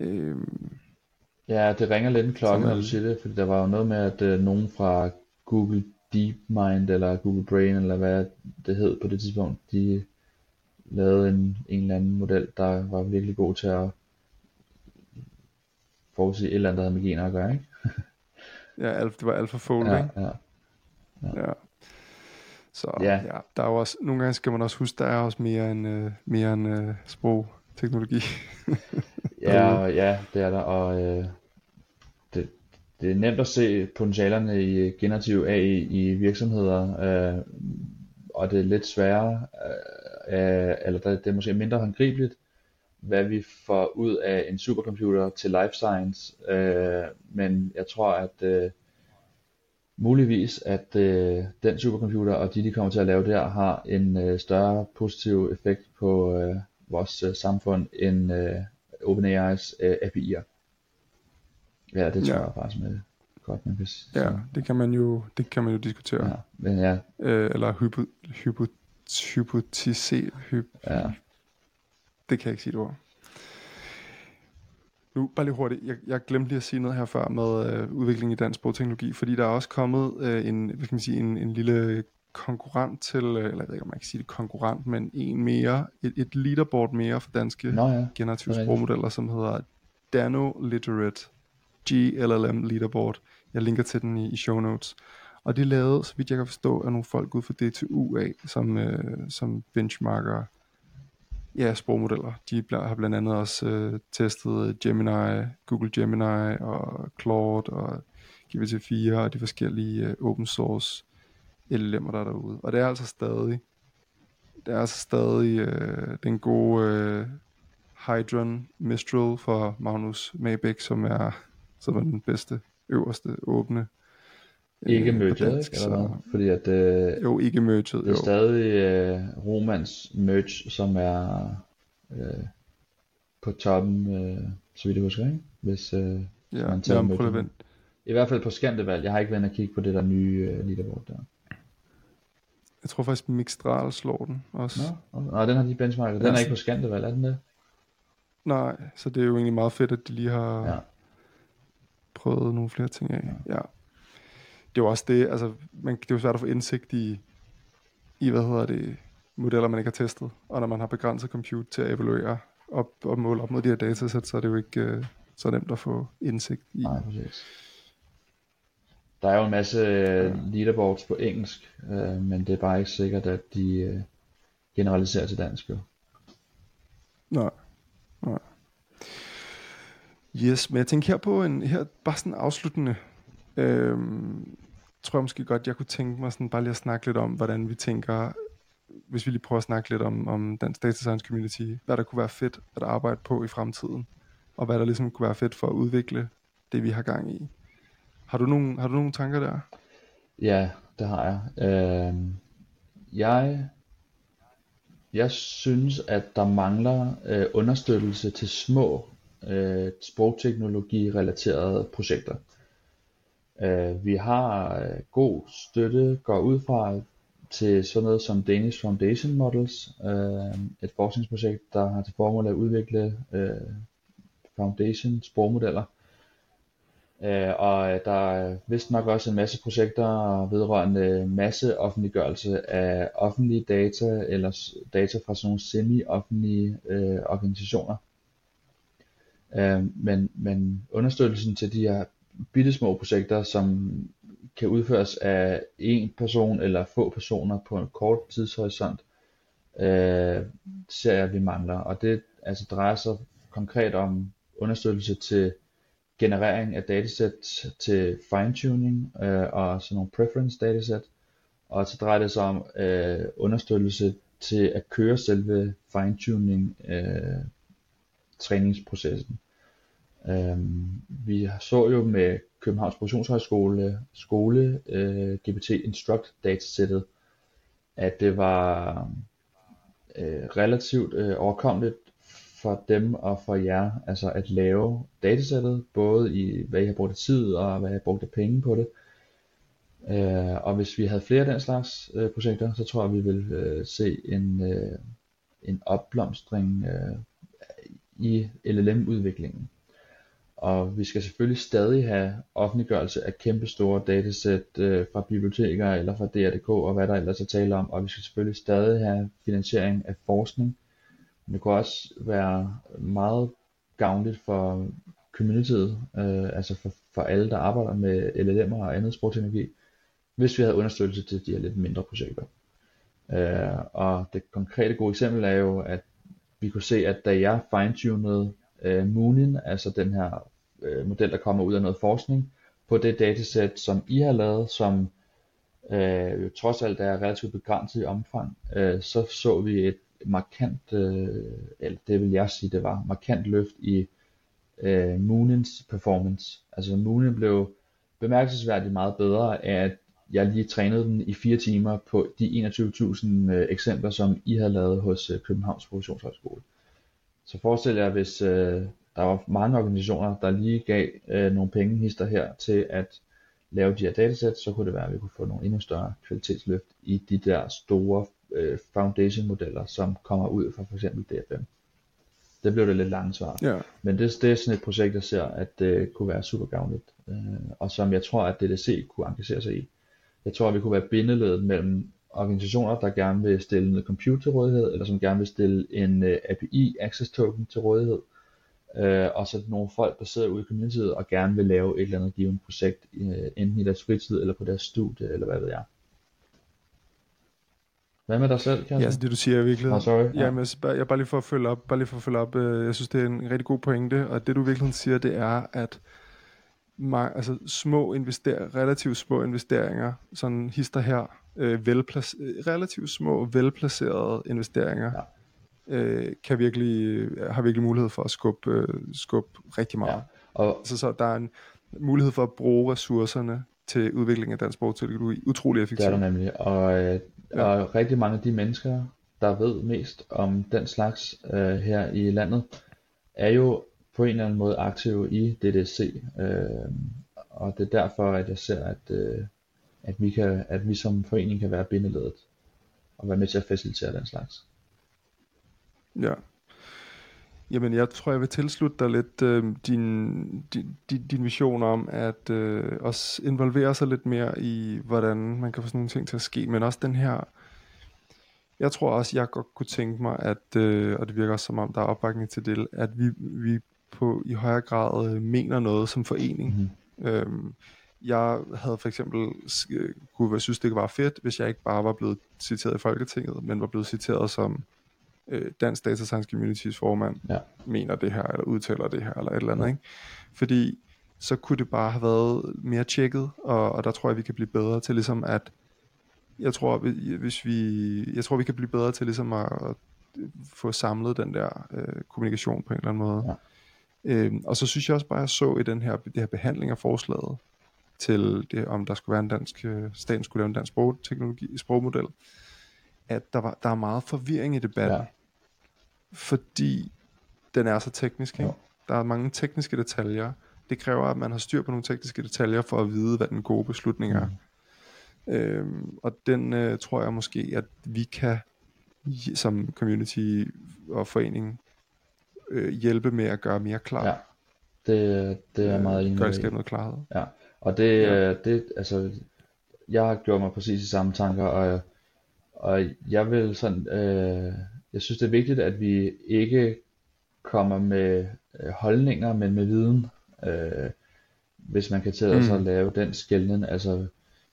Ja, det ringer lidt en klokke, når du siger det, fordi der var jo noget med, at nogen fra Google DeepMind, eller Google Brain, eller hvad det hed på det tidspunkt, de lavede en eller anden model, der var virkelig god til at forudsige et eller andet, der havde med gener at gøre, ikke? Ja, det var AlphaFold, ikke? Ja. Så ja, der er jo også, nogle gange skal man også huske, der er også mere end sprogteknologi. ja, det er der, og det er nemt at se potentialerne i generativ AI i virksomheder, og det er lidt sværere, eller det er måske mindre håndgribeligt, hvad vi får ud af en supercomputer til life science, men jeg tror, at muligvis, at den supercomputer og de kommer til at lave der, har en større positiv effekt på vores samfund end OpenAI's API'er. Ja, det tror jeg faktisk med godt, man kan sige. Ja, det kan man jo diskutere. Ja, men ja. Eller hypotisere. Det kan jeg ikke sige et ord. Nu, bare lige hurtigt. Jeg glemte lige at sige noget her før med udvikling i dansk sprogteknologi, fordi der er også kommet en lille konkurrent til, eller jeg ved ikke, om man kan sige det konkurrent, men et leaderboard mere for danske generative sprogmodeller, som hedder Dano Literate GLLM Leaderboard. Jeg linker til den i show notes. Og det er lavet, så vidt jeg kan forstå, af nogle folk ud fra DTU af, som benchmarker sprogmodeller. De har blandt andet også testet Gemini, Google Gemini og Claude og GPT-4 og de forskellige open source LLM'er, der er derude. Og det er altså stadig den gode Hydron Mistral for Magnus Mabæk, som er den bedste, øverste, åbne. Ikke merged, eller hvad? Fordi at jo, ikke merged. Det er stadig Romans merge, som er på toppen, så vidt jeg husker, ikke? Hvis man tager merge. I hvert fald på Skandevalg. Jeg har ikke været at kigge på det der nye leaderboard der. Jeg tror faktisk Mixtral slår den også. Nå, den har de benchmarket. Den er ikke på Skandevalg, er den det? Nej, så det er jo egentlig meget fedt, at de lige har prøvet nogle flere ting af. Ja. Det er jo også det, altså det er jo svært at få indsigt i modeller, man ikke har testet. Og når man har begrænset compute til at evaluere og måle op mod de her datasæt, så er det jo ikke så nemt at få indsigt i. Nej, præcis. Der er jo en masse leaderboards på engelsk, men det er bare ikke sikkert, at de generaliserer til dansk. Jo. Nej. Yes, men jeg tænker her bare sådan afsluttende, tror jeg måske godt, jeg kunne tænke mig sådan bare lige at snakke lidt om, hvordan vi tænker, hvis vi lige prøver at snakke lidt om dansk data science community, hvad der kunne være fedt at arbejde på i fremtiden, og hvad der ligesom kunne være fedt for at udvikle det, vi har gang i. Har du nogle tanker der? Ja, det har jeg. Jeg synes, at der mangler understøttelse til små sprogteknologi-relaterede projekter. Vi har god støtte, går ud fra til sådan noget som Danish Foundation Models, et forskningsprojekt, der har til formål at udvikle foundation sprogmodeller. Og der er vist nok også en masse projekter vedrørende masseoffentliggørelse af offentlige data eller data fra sådan nogle semi-offentlige organisationer. Men understøttelsen til de her bittesmå projekter, som kan udføres af en person eller få personer på en kort tidshorisont, ser jeg, at vi mangler. Og det altså drejer sig konkret om understøttelse til generering af datasæt til fine-tuning og sådan nogle preference datasæt, og så drejer det sig om understøttelse til at køre selve fine-tuning træningsprocessen. Vi så jo med Københavns Professionshøjskole GPT Instruct datasættet, at det var relativt overkommeligt for dem og for jer, altså at lave datasættet, både i hvad I har brugt af tid og hvad I har brugt af penge på det. Og hvis vi havde flere af den slags projekter, så tror jeg, vi vil se en opblomstring i LLM-udviklingen. Og vi skal selvfølgelig stadig have offentliggørelse af kæmpestore datasæt fra biblioteker eller fra DR.dk og hvad der ellers er tale om, og vi skal selvfølgelig stadig have finansiering af forskning. Men det kunne også være meget gavnligt for communityet, altså for alle, der arbejder med LLM'er og andet sprogteknologi, hvis vi havde understøttelse til de her lidt mindre projekter. Og det konkrete gode eksempel er jo, at vi kunne se, at da jeg fine-tunede Moonin, altså den her model, der kommer ud af noget forskning, på det datasæt, som I har lavet, som jo trods alt er relativt begrænset i omfang, så vi et markant, eller det vil jeg sige, det var markant løft i Moonins performance. Altså Moonin blev bemærkelsesværdigt meget bedre af, at jeg lige trænede den i 4 timer på de 21.000 eksempler, som I havde lavet hos Københavns Professionshøjskole. Så forestil jer, hvis der var mange organisationer, der lige gav nogle penge hister her til at lave de her datasæt, så kunne det være, at vi kunne få nogle endnu større kvalitetsløft i de der store foundation modeller, som kommer ud fra f.eks. DFM. Det blev det lidt langt svar. Ja. Men det er sådan et projekt, jeg ser, at det kunne være super gavnligt, og som jeg tror, at DDC kunne engagere sig i. Jeg tror, at vi kunne være bindeledet mellem organisationer, der gerne vil stille noget compute til rådighed, eller som gerne vil stille en API access token til rådighed, og så nogle folk, der sidder ude i communityet og gerne vil lave et eller andet givet projekt, enten i deres fritid eller på deres studie, eller hvad ved jeg. Hvad med dig selv, Kasper? Ja, så det du siger er virkelig. Sorry. Ja, men jeg bare lige for at følge op, jeg synes det er en rigtig god pointe, og det du virkelig siger, det er, at altså relativt små investeringer, sådan hister her, relativt små, velplacerede investeringer, har virkelig mulighed for at skubbe rigtig meget. Ja. Og så der er en mulighed for at bruge ressourcerne til udvikling af dansk sprogteknologi utrolig effektivt. Det er der nemlig, og rigtig mange af de mennesker, der ved mest om den slags her i landet, er jo på en eller anden måde aktive i DDC, og det er derfor, at jeg ser, at vi som forening kan være bindeledet og være med til at facilitere den slags. Ja. Jamen, jeg tror, jeg vil tilslutte dig lidt din vision om at også involvere sig lidt mere i, hvordan man kan få sådan nogle ting til at ske, men også den her. Jeg tror også, jeg godt kunne tænke mig, at, og det virker også som om, der er opbakning til det, at vi i højere grad mener noget som forening. Mm-hmm. Jeg havde for eksempel synes det var fedt, hvis jeg ikke bare var blevet citeret i Folketinget, men var blevet citeret som Dansk Data Science Communities formand, mener det her, eller udtaler det her, eller et eller andet, ikke? Fordi så kunne det bare have været mere tjekket, og der tror jeg, vi kan blive bedre til ligesom at, jeg tror, vi kan blive bedre til ligesom at få samlet den der kommunikation på en eller anden måde. Ja. Og så synes jeg også bare, at jeg så i det her behandling af forslaget til det, om der skulle være en staten skulle lave en dansk sprogmodel, at der er meget forvirring i debatten, fordi den er så teknisk, ikke? Der er mange tekniske detaljer. Det kræver, at man har styr på nogle tekniske detaljer for at vide, hvad den gode beslutning er. Og den tror jeg måske, at vi kan som community og forening hjælpe med at gøre mere klart. Ja, det er meget enig. Gør det skabe noget klarhed. Ja, og det altså, jeg har gjort mig præcis de samme tanker, og jeg vil sådan, jeg synes det er vigtigt, at vi ikke kommer med holdninger, men med viden, hvis man kan tillade sig at lave den skelnen. Altså,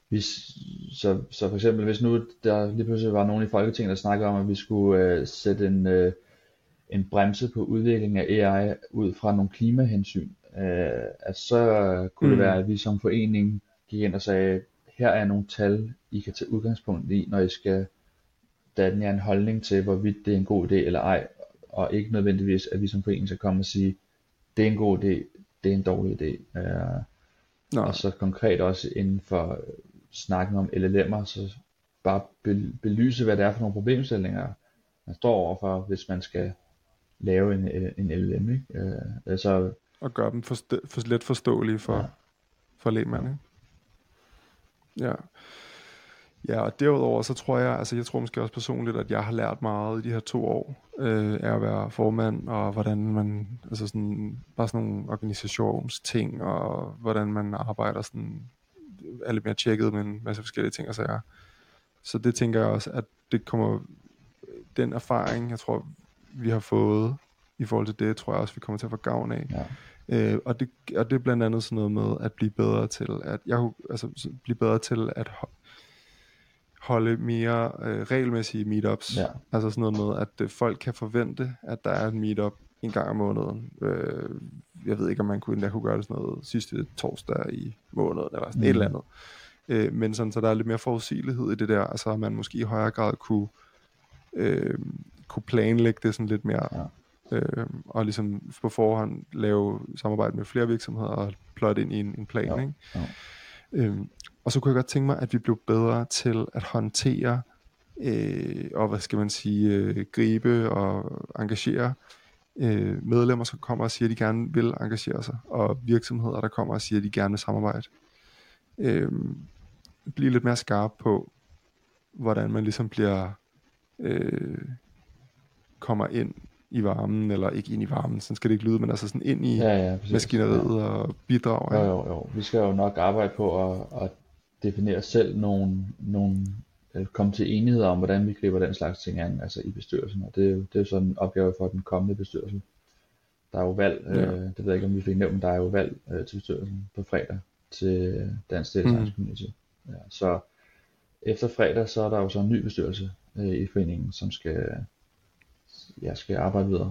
så for eksempel, hvis nu der lige pludselig var nogen i Folketinget, der snakkede om, at vi skulle sætte en bremse på udviklingen af AI ud fra nogle klimahensyn, at så kunne det være, at vi som forening gik ind og sagde, her er nogle tal, I kan tage udgangspunkt i, når I skal danne jer en holdning til, hvorvidt det er en god idé eller ej, og ikke nødvendigvis, at vi som forening skal komme og sige, det er en god idé, det er en dårlig idé. Og så konkret også inden for snakken om LLM'er, så bare belyse, hvad det er for nogle problemstillinger, man står overfor, hvis man skal lave en LLM, ikke? Så, og gøre dem for let forståelige for lægmand, ikke? Ja. Ja, og derudover så tror jeg tror måske også personligt, at jeg har lært meget i de her 2 år af at være formand, og hvordan man, altså sådan, bare sådan nogle organisationsting, og hvordan man arbejder sådan, er lidt mere tjekket med en masse forskellige ting og sager. Så det tænker jeg også, at det kommer, den erfaring, jeg tror, vi har fået i forhold til det, tror jeg også, vi kommer til at få gavn af. ja. Og det er blandt andet sådan noget med at blive bedre til at holde mere regelmæssige meetups. Ja. Altså sådan noget med, at folk kan forvente, at der er et meetup en gang om måneden. Jeg ved ikke, om man kunne gøre det sådan noget sidste torsdag i måneden, eller sådan et eller andet. Men sådan, så der er lidt mere forudsigelighed i det der, altså at man måske i højere grad kunne planlægge det sådan lidt mere, og ligesom på forhånd lave samarbejde med flere virksomheder og plotte ind i en plan, ikke? Og så kunne jeg godt tænke mig, at vi blev bedre til at håndtere og hvad skal man sige, gribe og engagere medlemmer, som kommer og siger, at de gerne vil engagere sig, og virksomheder, der kommer og siger, at de gerne vil samarbejde. Blive lidt mere skarp på, hvordan man ligesom bliver kommer ind i varmen, eller ikke ind i varmen, sådan skal det ikke lyde, men altså sådan ind i maskineriet og bidrager. Jo. Vi skal jo nok arbejde på at definere selv nogle komme til enighed om, hvordan vi griber den slags ting an, altså i bestyrelsen, og det er jo sådan en opgave for den kommende bestyrelse. Der er jo valg, det ved jeg ikke, om vi fik nævnt, men der er jo valg til bestyrelsen på fredag til Dansk Data Science Community. Ja, så efter fredag, så er der jo så en ny bestyrelse i foreningen, som skal arbejde videre.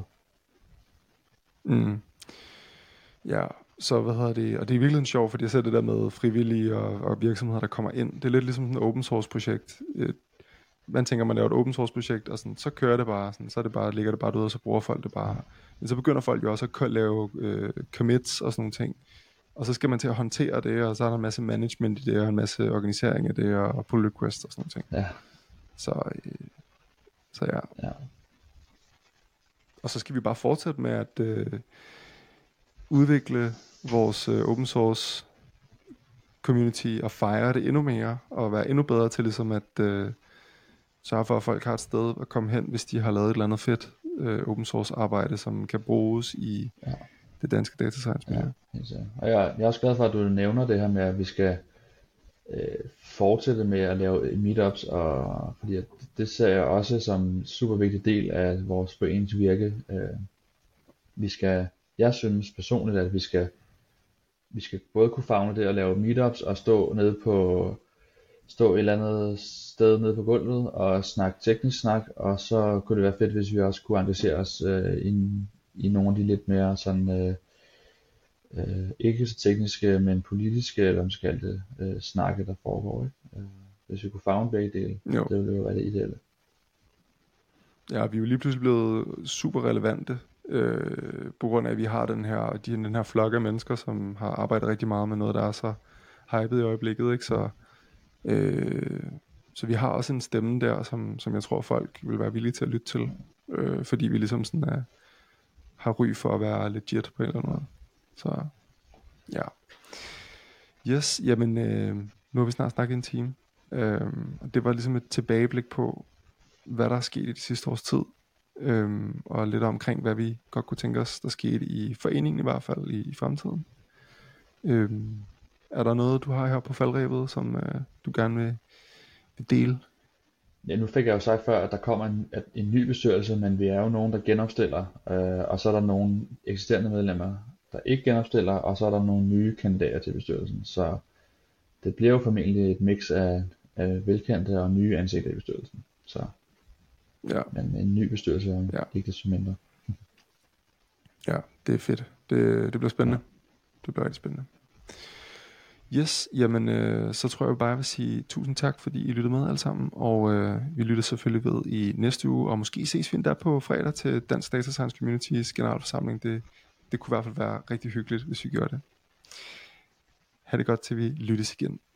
Ja, så hvad hedder det, og det er virkelig sjovt, fordi jeg ser det der med frivillige og virksomheder, der kommer ind. Det er lidt ligesom sådan et open source projekt. Man tænker, man laver et open source projekt, og sådan, så kører det bare, sådan, så er det bare, ligger det bare ud, og så bruger folk det bare. Men så begynder folk jo også at lave commits og sådan nogle ting. Og så skal man til at håndtere det, og så er der en masse management i det, og en masse organisering af det, og pull requests og sådan nogle ting. Ja. Så ja. Og så skal vi bare fortsætte med at udvikle vores open source community og fejre det endnu mere, og være endnu bedre til ligesom at sørge for, at folk har et sted at komme hen, hvis de har lavet et eller andet fedt open source arbejde, som kan bruges i det danske data science miljø. Ja, og jeg er også glad for, at du nævner det her med, at vi skal fortsætte med at lave meetups, og fordi det ser jeg også som en super vigtig del af vores foreningsvirke. Jeg synes personligt, at vi skal både kunne favne det at lave meetups og stå et eller andet sted nede på gulvet og snakke teknisk snak, og så kunne det være fedt, hvis vi også kunne engagere os i nogle af de lidt mere sådan ikke så tekniske, men politiske, eller hvad man skal kalde det, snakke, der foregår, ikke? Hvis vi kunne favne begge dele, det ville jo være det ideelle. Ja, vi er jo lige pludselig blevet super relevante, på grund af, at vi har den her flok af mennesker, som har arbejdet rigtig meget med noget, der er så hypet i øjeblikket, ikke? Så vi har også en stemme der, som jeg tror, folk vil være villige til at lytte til, fordi vi ligesom sådan har ry for at være legit på en eller anden måde. Så ja. Yes, jamen nu har vi snart snakket en time. Og det var ligesom et tilbageblik på, hvad der er sket i de sidste års tid. Og lidt omkring, hvad vi godt kunne tænke os, der skete i foreningen i hvert fald i fremtiden. Er der noget, du har her på faldrebet, som du gerne vil dele? Ja, nu fik jeg jo sagt før, at der kommer en ny bestyrelse, men vi er jo nogen, der genopstiller, og så er der nogle eksisterende medlemmer, der ikke genopstiller, og så er der nogle nye kandidater til bestyrelsen. Så det bliver jo formentlig et mix af velkendte og nye ansigter i bestyrelsen. Så men en ny bestyrelse er ikke desto mindre. Ja, det er fedt. Det bliver spændende. Det bliver rigtig spændende. Yes, jamen så tror jeg bare, jeg vil sige tusind tak, fordi I lyttede med alle sammen, og vi lytter selvfølgelig ved i næste uge, og måske ses vi endda på fredag til Dansk Data Science Community's generalforsamling. Det kunne i hvert fald være rigtig hyggeligt, hvis vi gjorde det. Ha' det godt, til vi lyttes igen.